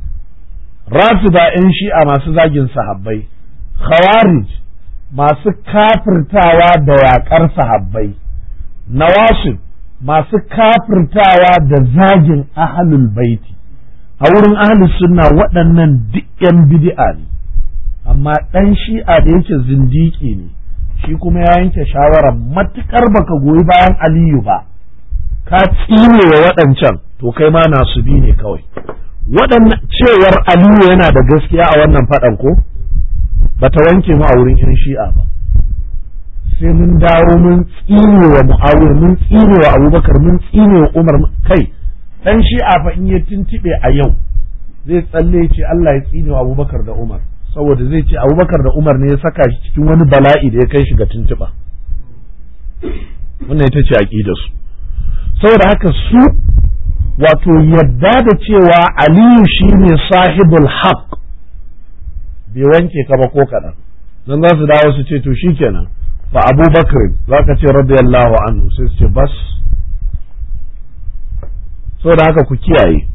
Speaker 1: rafida yan shi'a masu zagin sahabbai, khawarij masu kafirtawa da yaƙar sahabbai, nawasib masu kafirtawa da zagin ahlul baiti. a wurin ahlus sunna waɗannan duk yan bid'a ne, amma ɗan shi'a da yake zindiki ne, shi kuma ya yanke shawarar matukar baka goyi bayan Aliyu ba, ka tsine wa waɗancan, to kai ma nasubi ne kawai. waɗannan cewar Aliyu yana da gaskiya a wannan faɗan ko bata wanke mu a wurin yan shi'a ba. sai mun dawo mun tsine wa Muawiya, mun tsine wa Abubakar, mun tsine wa Umar. kai dan shi'a fa in ya tuntube a yau zai tsalle ya ce Allah ya tsine wa Abubakar da Umar, saboda zai ce Abubakar da Umar ne ya saka shi cikin wani bala'i da ya kai shi ga tuntuba. wannan ita ce aqidar su. saboda haka su wato yadda da cewa Aliyu shine sahibul haqq bai wanke ka ba ko kaɗan. dan za su dawo su ce to shikenan fa Abubakar za ka ce radiyallahu anhu, sai su ce bas. saboda haka ku kiyaye.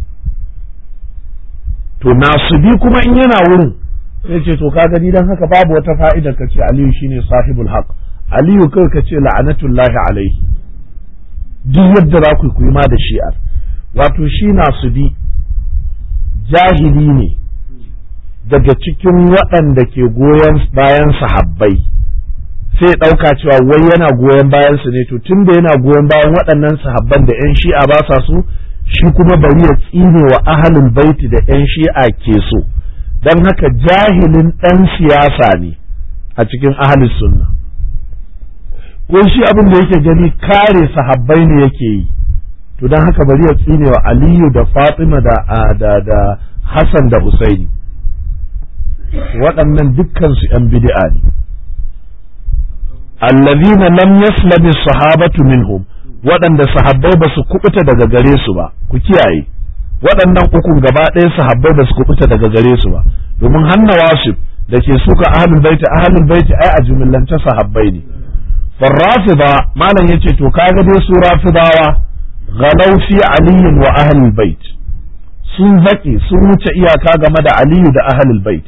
Speaker 1: to nasubi kuma in yana wurin sai ce to ka gani dan haka babu wata fa'ida ka ce Aliyu shine sahibul haqq. Aliyu kai ka ce la'anatullahi alaihi, duk yadda za ku yi ma da shi'ar. Wato shi Nasibi jahili ne daga cikin waɗanda ke goyon bayan sahabbai, sai ɗauka cewa wai yana goyon bayan su ne, to tun da yana goyon bayan waɗannan sahabban da ‘yan shi'a ba sa so, shi kuma bari ya tsine wa ahalul baiti da ‘yan shi'a ke so, don haka jahilin ɗan siyasa ne a cikin ahalus sunna. Ko shi abin da yake gani kare sahabbai ne yake yi, to don haka bari ya tsine wa Aliyu da Fatima da da da Hassan da Husaini. Waɗannan dukkan su ‘yan bid'a ne. Allazina lam yaslami sahabatu minhum, waɗanda sahabbai ba su kubuta daga gare su ba, ku kiyaye. Waɗannan ukun gaba ɗaya sahabbai ba su kubuta daga gare su ba, domin hanna wasif da ke suka ahlul baiti ahlul baiti ai a jumillance sahabbai ne. Farrafida malam yace to kaga dai su rafidawa ghalau fi aliyin wa ahlul bait, sun zaki sun wuce iyaka game da aliyu da ahlul bait.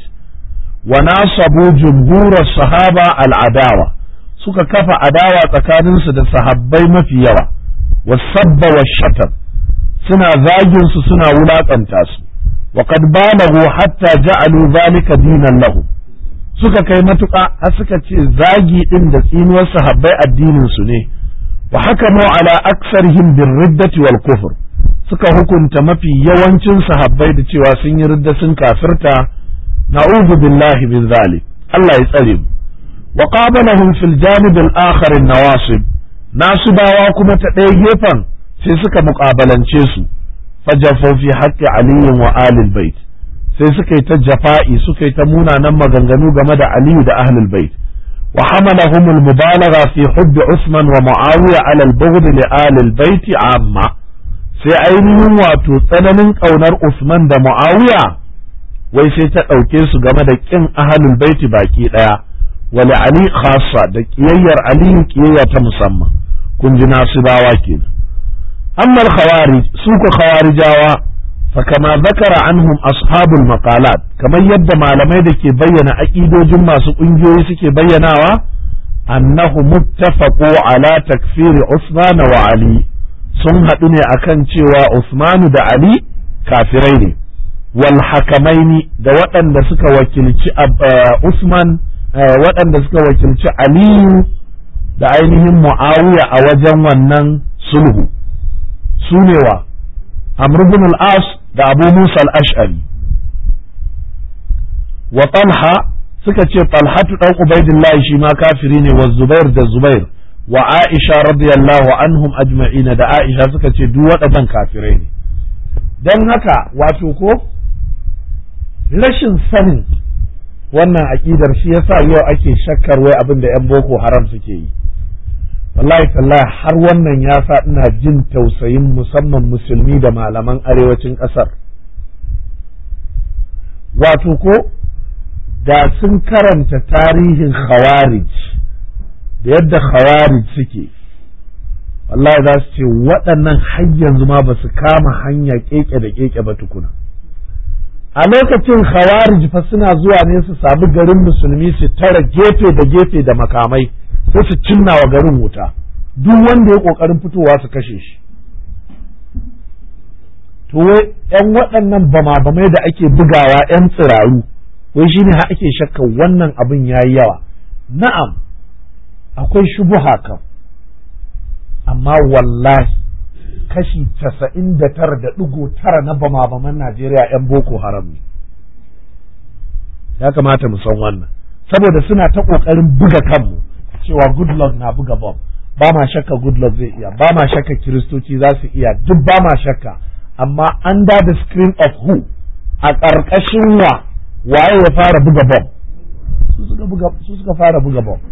Speaker 1: Wa nasabu jumhur sahaba al-adawa, suka kafa adawa tsakaninsu da sahabbai mafi yawa. Wasabba wa shatam, suna zagin su suna wulakanta su. Wa qad balaghu hatta ja'alu zalika dinan lahu, suka kai matuƙa har suka ce zagi din da tsinuwar sahabbai addinin su ne. Wa hakamu ala aksarihim bir riddati wal kufr, suka hukunta mafi yawancin sahabbai da cewa sun yi ridda sun kafirta. Na'udhu billahi min zalik, Allah ya tsare mu. Wa qabalahum fil janib al akhar an nawasib, nasibawa kuma ta ɗaya gefen sai suka muƙabalance su. Fajafu fi haqqi ali wa alil bait, sai suka yi ta jafa'i suka yi ta munanan maganganu game da Aliyu da ahlul bait. Wa hamalahum al mubalagha fi hubb Usman wa Muawiya ala al bughd li alil bait amma, sai ainihin wato tsananin kaunar Usman da Muawiya wai sai ta ɗauke su game da ƙin ahlul bait baki ɗaya, wa li Ali khassa da kiyayyar Aliyu kiyayya ta musamman. Kun ji nasibawa kenan. amma al khawarij, su ko khawarijawa فكما ذكر عنهم أصحاب المقالات، كما يبدأ malamai da ke bayyana aƙidojin masu ƙungiyoyi suke bayyanawa, annahu muttafaqu ala takfiri Usman wa Ali, sun haɗu ne akan cewa Usmanu da Ali kafirai ne, wal hakamaini da waɗanda suka wakilci Usman waɗanda suka wakilci Aliyu da ainihin Muawiya a wajen wannan sulhu, su ne wa Amr ibn al-As da Abu Musa al-Ash'ari. Wa Talha suka ce Talhatu dan Ubaidillah shi ma kafiri ne, wa Zubair da Zubair, wa Aisha radiyallahu anhum ajma'in da Aisha suka ce duk waɗannan kafirai ne. Dan haka wato ko rashin sanin wannan aqidar shi yasa yau ake shakkar wai abin da yan boko haram suke yi. Wallahi tallahi har wannan ya sa ina jin tausayin musamman musulmi da malaman arewacin ƙasar. Wato ko da sun karanta tarihin khawarij da yadda khawarij suke, wallahi za su ce waɗannan har yanzu ma ba su kama hanya keke da keke ba tukuna. A lokacin khawarij fa suna zuwa ne su sami garin musulmi su tara gefe da gefe da makamai, sai su cinna wa garin wuta, duk wanda ya kokarin fitowa su kashe shi. To wai ƴan waɗannan bama-bamai da ake bugawa ƴan tsiraru, wai shine har ake shakka wannan abin yayi yawa. Na'am, akwai shubuha kam, amma wallahi kashi casa'in da tara da ɗigo tara na bama-baman Najeriya ƴan Boko Haram ne. Ya kamata mu san wannan, saboda suna ta ƙoƙarin buga kanmu cewa Goodluck na buga bomb, ba ma shakka Goodluck zai iya, ba ma shakka Kiristoci za su iya, duk ba ma shakka, amma under the screen of who, a ƙarƙashin wa, waye ya fara buga bomb? Su suka buga, su suka fara buga bomb.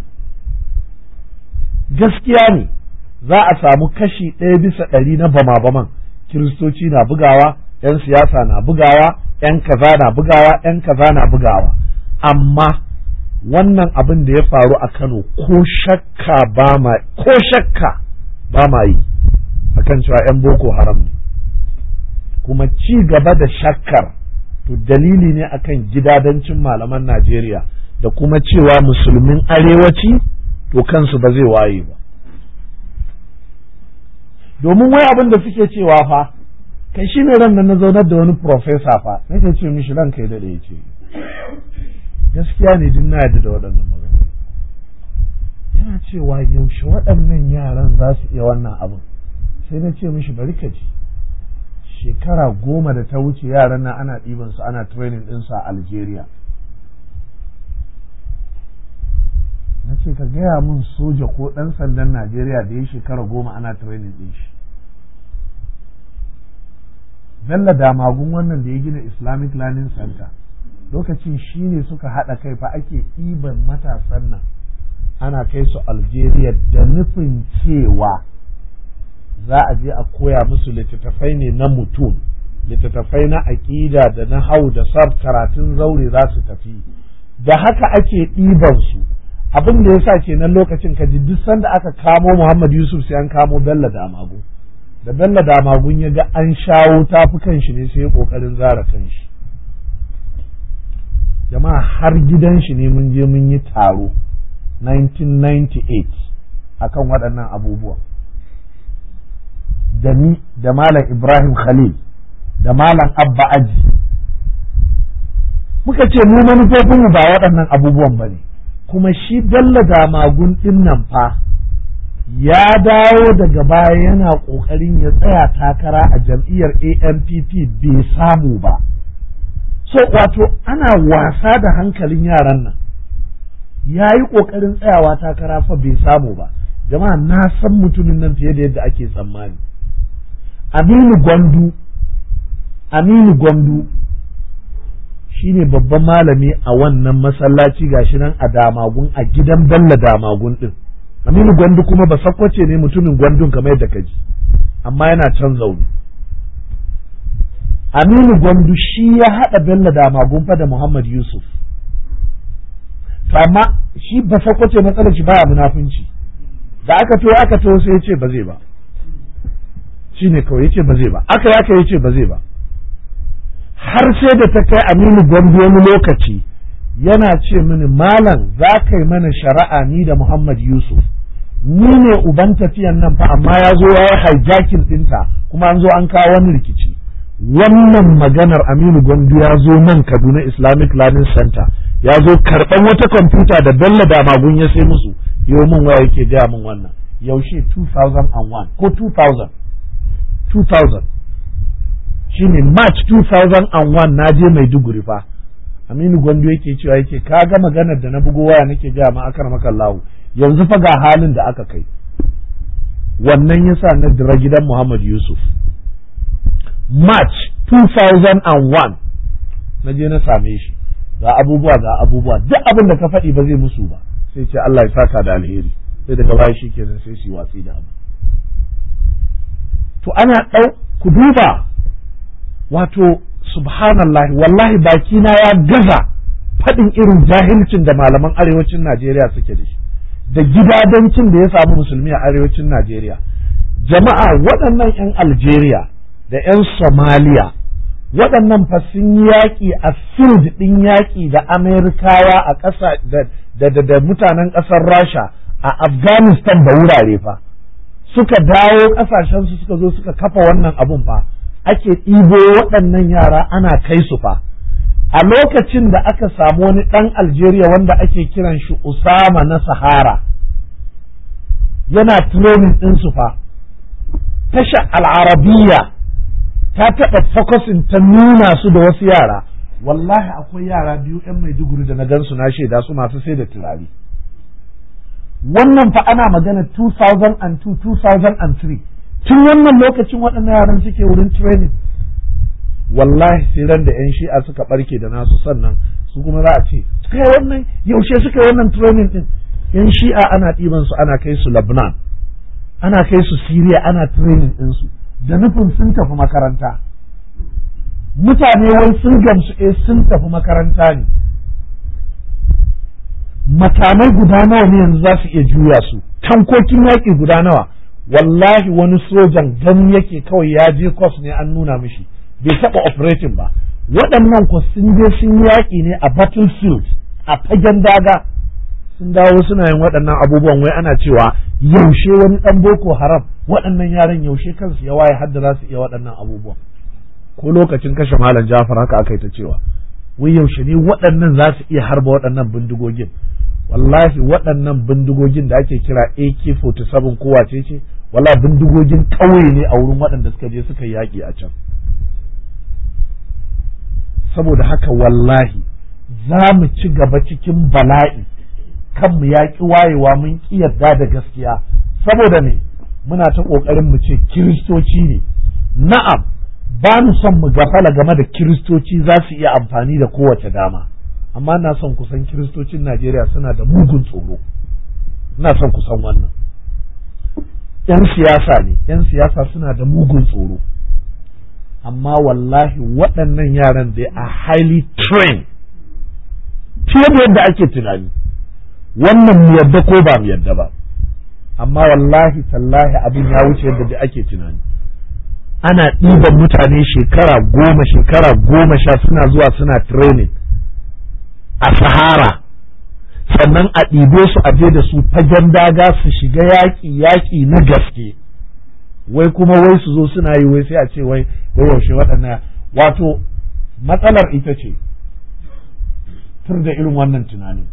Speaker 1: Gaskiya ne za a samu kashi ɗaya bisa ɗari na bama-baman, Kiristoci na bugawa, ‘yan siyasa na bugawa, ‘yan kaza na bugawa, ‘yan kaza na bugawa, amma wannan abin da ya faru a Kano ko shakka ba ma ko shakka ba ma yi akan cewa ‘yan Boko Haram ne, kuma ci gaba da shakkar to dalili ne akan gidadancin malaman Najeriya da kuma cewa musulmin arewaci to kansu ba zai waye ba. domin wai abin da suke cewa fa kai shi ne ran nan na zaunar da wani profesa fa nake ce mishi ran kai daɗe ya ce gaskiya ne din na yadda da waɗannan maganganu yana cewa yaushe waɗannan yaran za su iya wannan abin sai na ce mishi bari ka ji shekara goma da ta wuce yaran nan ana ɗiban su ana training ɗinsu a Algeria na ce ka gaya min soja ko ɗan sandan Najeriya da ya shekara goma ana training ɗin shi Bello Damagun wannan da ya gina Islamic Learning Center lokacin shi ne suka haɗa kai fa ake ɗiban matasan nan ana kai su Algeria da nufin cewa za a je a koya musu littattafai ne na mutum littattafai na aƙida da na hau da sab karatun zaure za su tafi da haka ake ɗiban su abin da yasa kenan lokacin ka ji duk sanda aka kamo Muhammad Yusuf sai an kamo Bello Damagun da Bello Damagun ya ga an shawo tafukan shi ne sai ya kokarin zara kan shi jama'a har gidan shi ne mun je mun yi taro nineteen ninety-eight akan waɗannan abubuwa da ni da Malam Ibrahim Khalil da Malam Abba Aji muka ce mu manufofinmu ba waɗannan abubuwan ba ne kuma shi Bello Damagun ɗin nan fa ya dawo daga baya yana ƙoƙarin ya tsaya takara a jam'iyyar A N P P bai samu ba so wato ana wasa da hankalin yaran nan ya yi ƙoƙarin tsayawa takara fa bai samu ba jama'a na san mutumin nan fiye da yadda ake tsammani Aminu Gwandu Aminu Gwandu shine babban malami a wannan masallaci gashi nan a Damagun a gidan Bello Damagun din Aminu Gwandu kuma ba sakwace ne mutumin Gwandun kamar yadda kaji amma yana can zaune Aminu Gwandu shi ya haɗa Bello Damagun fa da Muhammad Yusuf to amma shi ba sakwace matsalar shi baya munafunci da aka to aka to sai ya ce ba zai ba shine kawai yace ba zai ba aka yaka yace ba zai ba har sai da ta kai Aminu Gwandu wani lokaci yana ce mini malam za ka yi mana shari'a ni da Muhammad Yusuf ni ne uban tafiyan nan fa amma ya zo ya yi hijacking ɗinta kuma an zo an kawo wani rikici wannan maganar Aminu Gwandu ya zo nan Kaduna Islamic Learning Center ya zo karɓan wata kwamfuta da Bello Damagun ya sai musu yau min waya yake gaya min wannan yaushe two thousand one ko two thousand two thousand shine March two thousand one na je Maiduguri fa Aminu Gwandu yake cewa yake ka ga maganar da na bugo waya nake gaya ma akar maka Allah yanzu fa ga halin da aka kai wannan yasa na dira gidan Muhammad Yusuf March two thousand one na je na same shi ga abubuwa ga abubuwa duk abin da ka faɗi ba zai musu ba sai ce Allah ya saka da alheri sai daga baya shikenan sai su watsi da abu to ana ɗau ku duba wato subhanallah wallahi bakina ya gaza faɗin irin jahilcin da malaman arewacin Najeriya suke da shi da gidadancin da ya samu musulmi a arewacin Najeriya jama'a waɗannan 'yan Algeria da 'yan Somalia waɗannan fa sun yi yaƙi a field ɗin yaƙi da Amerikawa a ƙasa da da mutanen ƙasar Rasha a Afghanistan da wurare fa suka dawo ƙasashensu suka zo suka kafa wannan abun fa ake ɗibo waɗannan yara ana kai su fa a lokacin da aka samu wani ɗan Algeria wanda ake kiran shi Usama na Sahara yana training ɗin su fa tasha al'arabiya ta taɓa focusin ta nuna su da wasu yara wallahi akwai yara biyu ‘yan Maiduguri da na gansu na shaida su masu sai da turare wannan fa ana magana two thousand two two thousand three tun wannan lokacin waɗannan yaran suke wurin training wallahi sai ran da 'yan shi'a suka barke da nasu sannan su kuma za a ce kai wannan yaushe suka yi wannan training din 'yan shi'a ana ɗiban su ana kai su Lebanon ana kai su Syria ana training din su da nufin sun tafi makaranta mutane wai sun gamsu eh sun tafi makaranta ne makamai guda nawa ne yanzu za su iya juya su tankokin yaƙi guda nawa wallahi wani sojan gani yake kawai ya je kwas ne an nuna mishi bai taɓa operating ba waɗannan ko sun je sun yaƙi ne a battlefield a fagen daga sun dawo suna yin waɗannan abubuwan wai ana cewa yaushe wani ɗan boko haram waɗannan yaran yaushe kansu ya waye hadda za su iya waɗannan abubuwan. Ko lokacin kashe Malam Jafar haka aka yi ta cewa wai yaushe ne waɗannan za su iya harba waɗannan bindigogin. Wallahi waɗannan bindigogin da ake kira A K forty-seven ko wace ce, wallahi bindigogin ƙauye ne a wurin waɗanda suka je suka yaƙi a can. Saboda haka wallahi za mu ci gaba cikin bala'i kan mu yaƙi wayewa mun ƙi yarda da gaskiya, saboda me muna ta ƙoƙarin mu ce kiristoci ne. Na'am, ba mu son mu gafala game da kiristoci za su iya amfani da kowace dama, amma na son kusan kiristocin Najeriya suna da mugun tsoro. Ina son kusan wannan. ‘Yan siyasa ne, ‘yan siyasa suna da mugun tsoro, amma wallahi waɗannan yaran da a highly trained fiye da yadda ake tunani. Wannan mu yadda ko ba mu yadda ba, amma wallahi tallahi abin ya wuce yadda da ake tunani. Ana ɗiban mutane shekara goma shekara goma sha suna zuwa suna training a Sahara, sannan a ɗibe su a je da su fagen daga su shiga yaƙi yaƙi na gaske, wai kuma wai su zo suna yi wai sai a ce wai wai yaushe waɗannan. Wato matsalar ita ce tur da irin wannan tunani.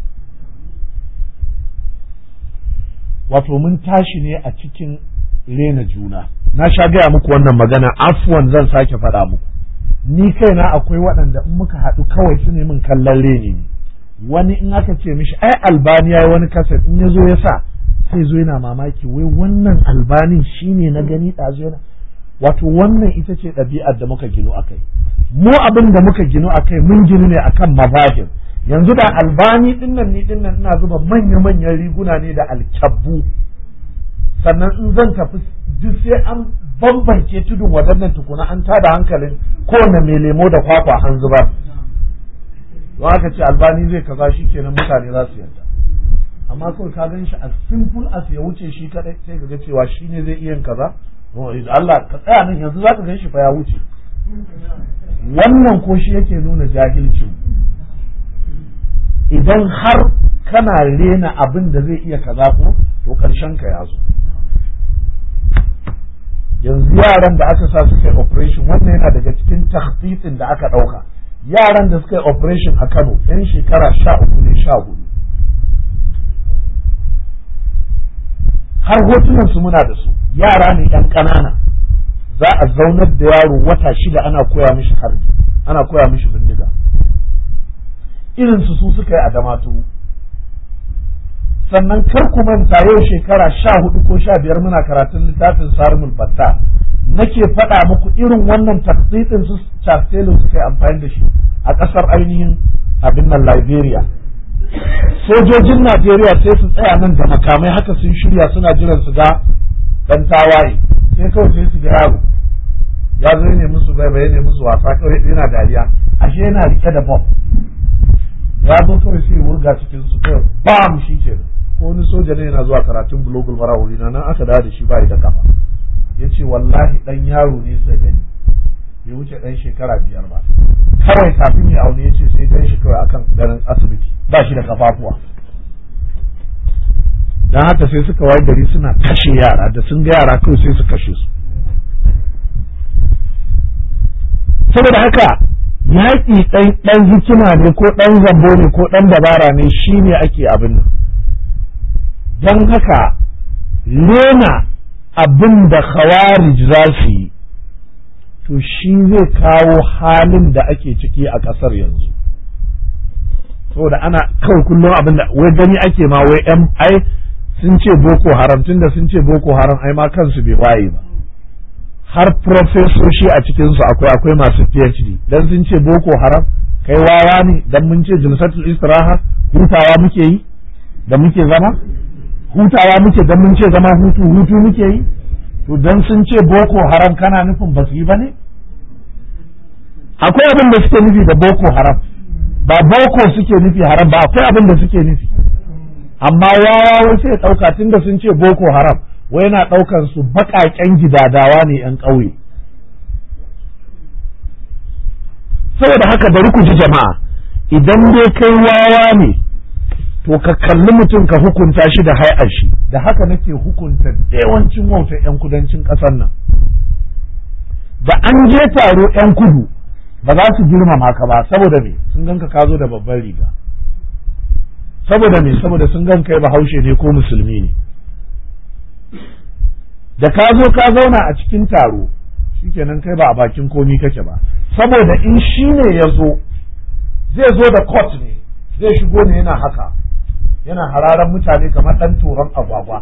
Speaker 1: Wato mun tashi ne a cikin rena juna. Na sha gaya muku wannan magana, afwan zan sake faɗa muku. Ni kaina akwai waɗanda in muka haɗu kawai su ne min kallon reni ne. Wani in aka ce mishi ai Albani ya yi wani kaset, in ya zo ya sa sai zo yana mamaki wai wannan Albanin shine na gani ɗazu yana. Wato wannan ita ce ɗabi'ar da muka ginu a kai. Mu abin da muka ginu a kai mun ginu ne akan mazahir. Yanzu da Albani dinnan ni dinnan ina zuba manya-manyan riguna ne da alkyabbu, sannan in zan tafi duk sai an bambance tudun waɗannan tukuna an tada hankalin kowane mai lemo da kwakwa an zubar. Don aka ce Albani zai kaza shi kenan mutane za su yarda. Amma kawai ka gan shi as simple as ya wuce shi kadai sai ka ga cewa shi ne zai iya yin kaza. Allah ka tsaya nan yanzu za ka gan shi fa ya wuce. Wannan ko shi yake nuna jahilcin. Idan har kana rena abin da zai iya kaza ko to karshen ka ya zo. Yanzu yaran da aka sa suka yi operation, wannan yana daga cikin takhsisin da aka ɗauka. Yaran da suka yi operation a Kano yan shekara sha uku ne sha hudu, har hotunan su muna da su. Yara ne yan ƙanana, za a zaunar da yaro wata shida ana koya mishi harbi, ana koya mishi bindiga. Irin su su suka yi a Damaturu. Sannan kar ku manta yau shekara sha hudu ko sha biyar muna karatun littafin Sarimul Batta, nake faɗa muku irin wannan takditin su Charles Taylor suka yi amfani da shi a ƙasar ainihin abin nan Liberia. Sojojin Najeriya sai su tsaya nan da makamai haka sun shirya suna jiran su ga dan tawaye, sai kawai sai su ga yaro ya zo ne musu bai bai ne musu wasa kawai yana dariya, ashe yana rike da bomb. Ya zo kawai sai wurga cikin su kawai bam shi kenan. Ko wani soja ne yana zuwa karatun bulogul mara wuri na nan aka dawo da shi bai da kafa, yace wallahi dan yaro ne sai gani bai wuce dan shekara biyar ba, kawai kafin ya aune yace sai dan shi kawai akan garin asibiti ba shi da kafafuwa. Dan haka sai suka wayi gari suna kashe yara, da sun ga yara kawai sai su kashe su. Saboda haka yaƙi ɗan hikima ne ko ɗan zambo ne ko ɗan dabara ne shi ne ake abin nan. Don haka rena abin da khawarij za su yi to shi zai kawo halin da ake ciki a ƙasar yanzu. Saboda ana kawai kullum abin da wai gani ake ma wai yan ai sun ce boko haram, tun da sun ce boko haram ai ma kansu bai waye ba. Har profesoshi a cikinsu akwai akwai masu P H D, dan sun ce boko haram kai wawa ne, dan mun ce jilsatul istiraha hutawa muke yi da muke zama, hutawa muke dan mun ce zama hutu hutu muke yi. To dan sun ce boko haram kana nufin ba su yi ba ne? Akwai abin da suke nufi da boko haram, ba boko suke nufi haram ba, akwai abin da suke nufi. Amma wawa sai ya ɗauka tun da sun ce boko haram wai yana ɗaukar su baƙaƙen gidadawa ne ‘yan ƙauye. Saboda haka bari ku ji jama'a, idan dai kai wawa ne to ka kalli mutum ka hukunta shi da hai'ar shi. Da haka nake hukunta yawancin wautar 'yan kudancin ƙasar nan. Da an je taro 'yan kudu ba za su girmama ka ba, saboda me sun ganka ka zo da babban riga, saboda me saboda sun ganka kai bahaushe ne ko musulmi ne. Da ka zo ka zauna a cikin taro shikenan kai ba a bakin komi kake ba, saboda in shi ne ya zo zai zo da court ne, zai shigo ne yana haka yana hararan mutane kamar ɗan turon agwagwa.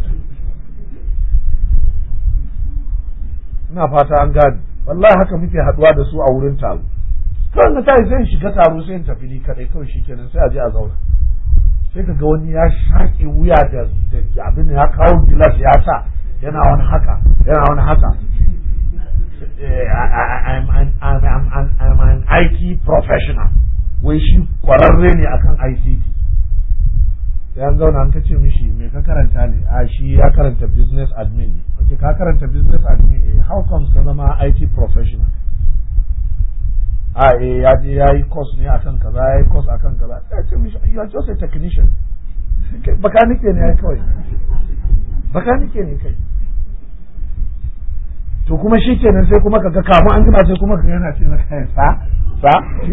Speaker 1: Ina fata an gane, wallahi haka muke haduwa da su a wurin taro. Kawai na tayi sai in shiga taro sai in tafi ni kadai kawai shikenan sai a je a zauna. Sai ka ga wani ya shaƙe wuya da abin da ya kawo gilas ya sa yana wani haka yana wani haka. I'm an I'm an I'm an I T professional. Wai shi kwararre ne akan I C T. Sai an zauna an kace mishi me ka karanta ne? A shi ya karanta business admin ne. Okay, ka karanta business admin eh how comes ka zama I T professional? A eh ya je yayi course ne akan kaza yayi course akan kaza. Sai ce mishi you are just a technician. Baka nike ne ai kawai. Baka nike ne kai. To kuma shikenan sai kuma kaga kafin an jima sai kuma kaga yana cin kayan sa sa.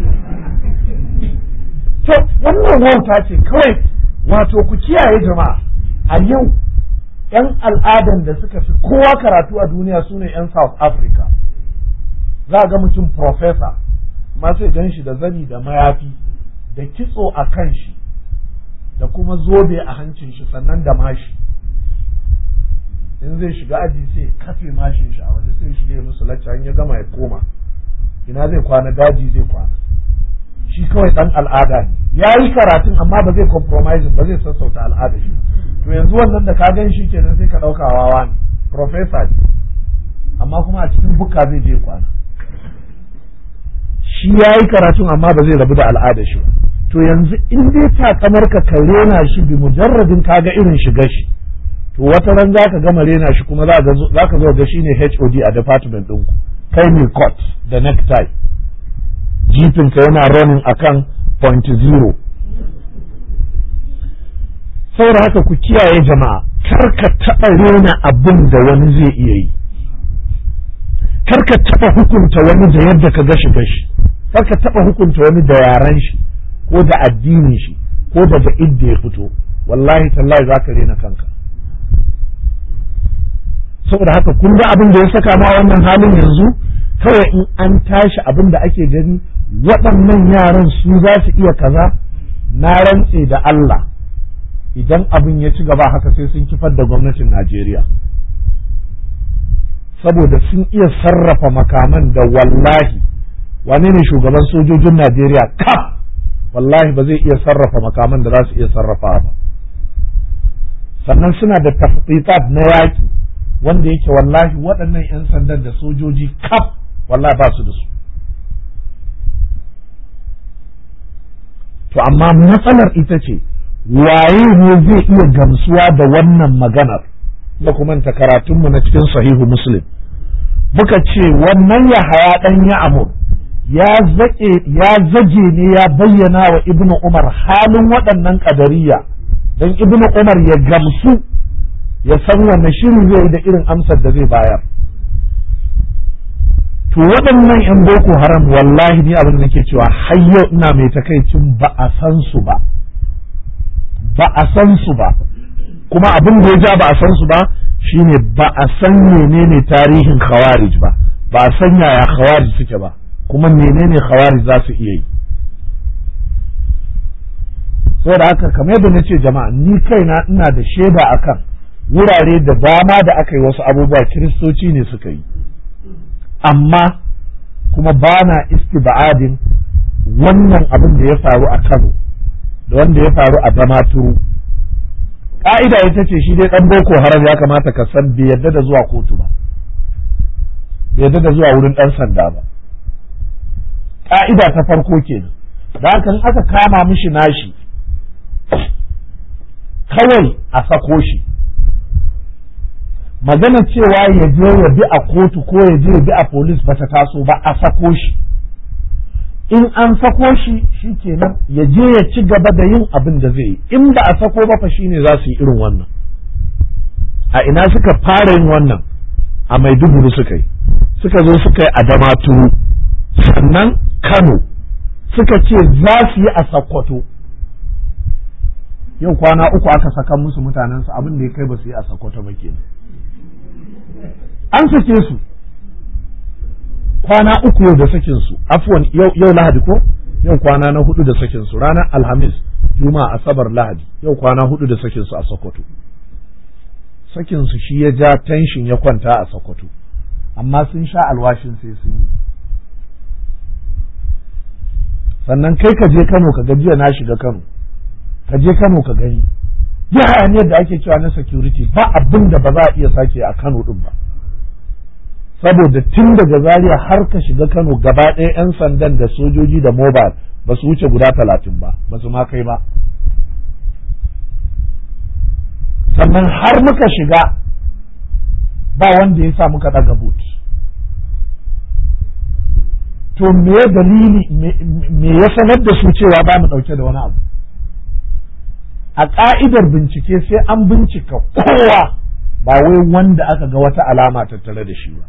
Speaker 1: To wannan wauta ce kawai. Wato ku kiyaye jama'a, a yau ‘yan al'adan da suka fi kowa karatu a duniya su ne ‘yan South Africa. Za a ga mutum professor, ma sai gan shi da zani da mayafi, da kitso a kan shi, da kuma zobe a hancin shi sannan da mashi. In zai shiga aji sai kafe mashin shi a waje sai shige musu lacca, in ya gama ya koma. Ina zai kwana daji zai kwana. Shi kawai ɗan al'ada ne, ya yi karatun amma ba zai compromise ba zai sassauta al'ada shi. To yanzu wannan da ka gan shi kenan sai ka ɗauka wawa ne, professor ne, amma kuma a cikin buka zai je kwana. Shi ya yi karatun amma ba zai rabu da al'ada shi ba. To yanzu in dai ta kamar ka ka rena shi bi mujarradin ka ga irin shiga shi, to wata ran za ka gama rena shi kuma za ka zo ga shi ne H O D a department ɗinku, kai ne coat da necktie. Jifinka yana running akan point zero. Saboda haka ku kiyaye jama'a, kar ka taɓa rena abin da wani zai iya yi, kar ka taɓa hukunta wani da yadda ka gashi gashi, kar ka taɓa hukunta wani da yaran shi ko da addinin shi ko daga inda ya fito. Wallahi tallahi za ka rena kanka. Saboda haka kun ga abin da ya saka ma wannan halin yanzu, kawai in an tashi abin da ake gani waɗannan yaran su za su iya kaza, na rantse da Allah idan abin ya ci gaba haka sai sun kifar da gwamnatin Najeriya, saboda sun iya sarrafa makaman da wallahi wane ne shugaban sojojin Najeriya kaf wallahi ba zai iya sarrafa makaman da za su iya sarrafa ba. Sannan suna da tafsitat na yaƙi wanda yake wallahi waɗannan 'yan sandan da sojoji kaf wallahi ba su da su. To amma matsalar ita ce waye ne zai iya gamsuwa da wannan maganar? Da kuma ta karatunmu na cikin sahihu Muslim muka ce wannan Yahaya dan Ya'mur ya zake ya zage ne ya bayyana wa Ibnu Umar halin waɗannan kadariya dan Ibnu Umar ya gamsu ya san wanne shiri zai da irin amsar da zai bayar. To waɗannan ‘yan Boko Haram wallahi ni abin da nake cewa har yau ina mai takaicin ba a san su ba, ba a san su ba, kuma abin da ya ja ba a san su ba shine ba a san menene tarihin Khawarij ba, ba a san yaya Khawarij suke ba, kuma menene Khawarij za su iya yi. Saboda haka kamar yadda na ce jama'a, ni kaina ina da shaida akan wurare da dama da aka yi wasu abubuwa Kiristoci ne suka yi. Amma kuma ba na istiba'adin wannan abin da ya faru a Kano da wanda ya faru a Damaturu. Ƙa'ida ita ce shi dai ɗan Boko Haram ya kamata ka san bai yarda da zuwa kotu ba, bai yarda da zuwa wurin ɗan sanda ba. Ƙa'ida ta farko kenan. Da haka in aka kama mishi nashi kawai a sako shi. Magana cewa ya je ya bi a kotu ko ya je ya bi a polis bata taso ba, a sako shi. in an sako shi shikenan ya je ya ci gaba da yin abin da zai yi, in ba a sako ba fa shine za su yi irin wannan. A ina suka fara yin wannan? A Maiduguri suka yi, suka zo suka yi a Damaturu, sannan Kano suka ce za su yi a Sokoto. Yau kwana uku aka saka musu mutanensu, abin da ya kai ba su yi a Sokoto ba kenan. An sake su kwana uku yau da sakin su, afwan yau yau Lahadi ko yau kwana na hudu da sakin su, ranar Alhamis, Juma'a, Asabar, Lahadi, yau kwana hudu da sakin su a Sokoto. Sakin su shi ya ja tension ya kwanta a Sokoto, amma sun sha alwashin sai sun yi. Sannan kai ka je Kano ka ga jiya na shiga Kano, ka je Kano ka gani ya hayaniyar da ake cewa na security ba abin da ba za a iya sake a Kano din ba, saboda tun daga Zaria har ka shiga Kano gaba ɗaya 'yan sandan da sojoji da mobile ba su wuce guda talatin ba, ba su ma kai ba. Sannan har muka shiga ba wanda ya sa muka ɗaga boot. To me dalili me ya sanar da su cewa ba mu ɗauke da wani abu? A ƙa'idar bincike sai an bincika kowa, ba wai wanda aka ga wata alama tattare da shi ba.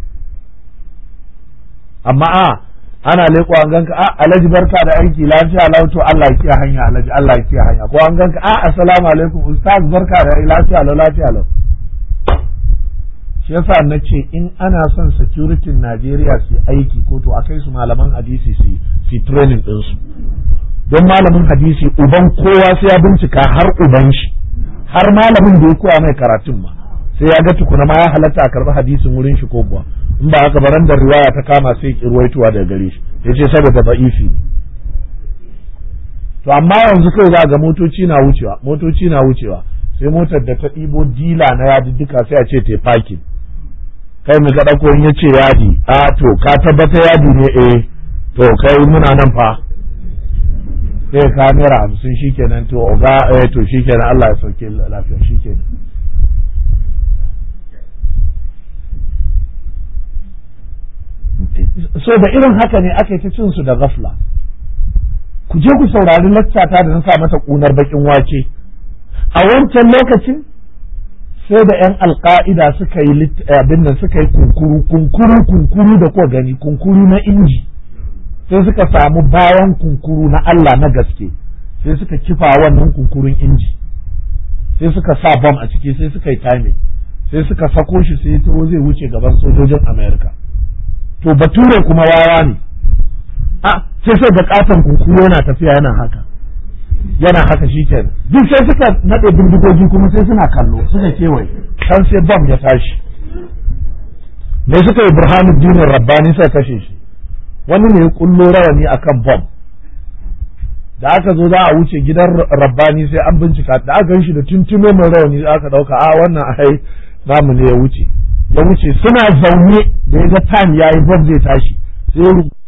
Speaker 1: Amma a ana leƙo an ganka a Alhaji barka da aiki lafiya lau, to Allah ya kiyaye hanya Alhaji, Allah ya kiyaye hanya. Ko an ganka a assalamu alaikum ustaz barka da lafiya lau lafiya lau. Shi yasa na ce in ana son security Najeriya su aiki ko to akai su malaman hadisi su su training din su. Don malamin hadisi uban kowa sai ya bincika har uban shi, har malamin da ya koya mai karatun ma sai ya ga tukuna ma ya halatta a karɓi hadisin wurin shi ko kuwa, in ba haka baran da riwaya ta kama sai kirwaituwa daga gare shi yace saboda ba'ifi. To amma yanzu kai za ga motoci na wucewa motoci na wucewa sai motar da ta ɗibo dila na yadiddika sai a ce ta parking, kai mu ga dako in yace yadi a to ka tabbata yadi ne eh to kai muna nan fa sai ka naira hamsin shikenan to oga eh to shikenan Allah ya sauke lafiya shikenan. So da irin haka ne aka yi ta cin su da gafla. Ku je ku saurari laccata da na sa mata kunar bakin wake. A wancan lokacin sai da yan alka'ida suka yi abin nan suka yi kunkuru kunkuru kunkuru da ko gani kunkuru na inji, sai suka samu bayan kunkuru na Allah na gaske, sai suka kifa wannan kunkurun inji, sai suka sa bom a ciki, sai suka yi timing, sai suka sako shi sai ya zai wuce gaban sojojin America. To bature kuma wawa ne, a sai sai da katon kunkuru yana tafiya yana haka yana haka shi kenan, duk sai suka naɗe bindigogi kuma sai suna kallo suka kewaye, kan sai bom ya tashi. Me suka yi? Burhanuddin Rabbani sai kashe shi. Wani ne ya kullo rawani akan bom, da aka zo za a wuce gidan Rabbani sai an bincika, da aka gan shi da tuntume mai rawani aka ɗauka a wannan ai namu ne ya wuce ya wuce suna zaune da ya ga time yayi bom zai tashi sai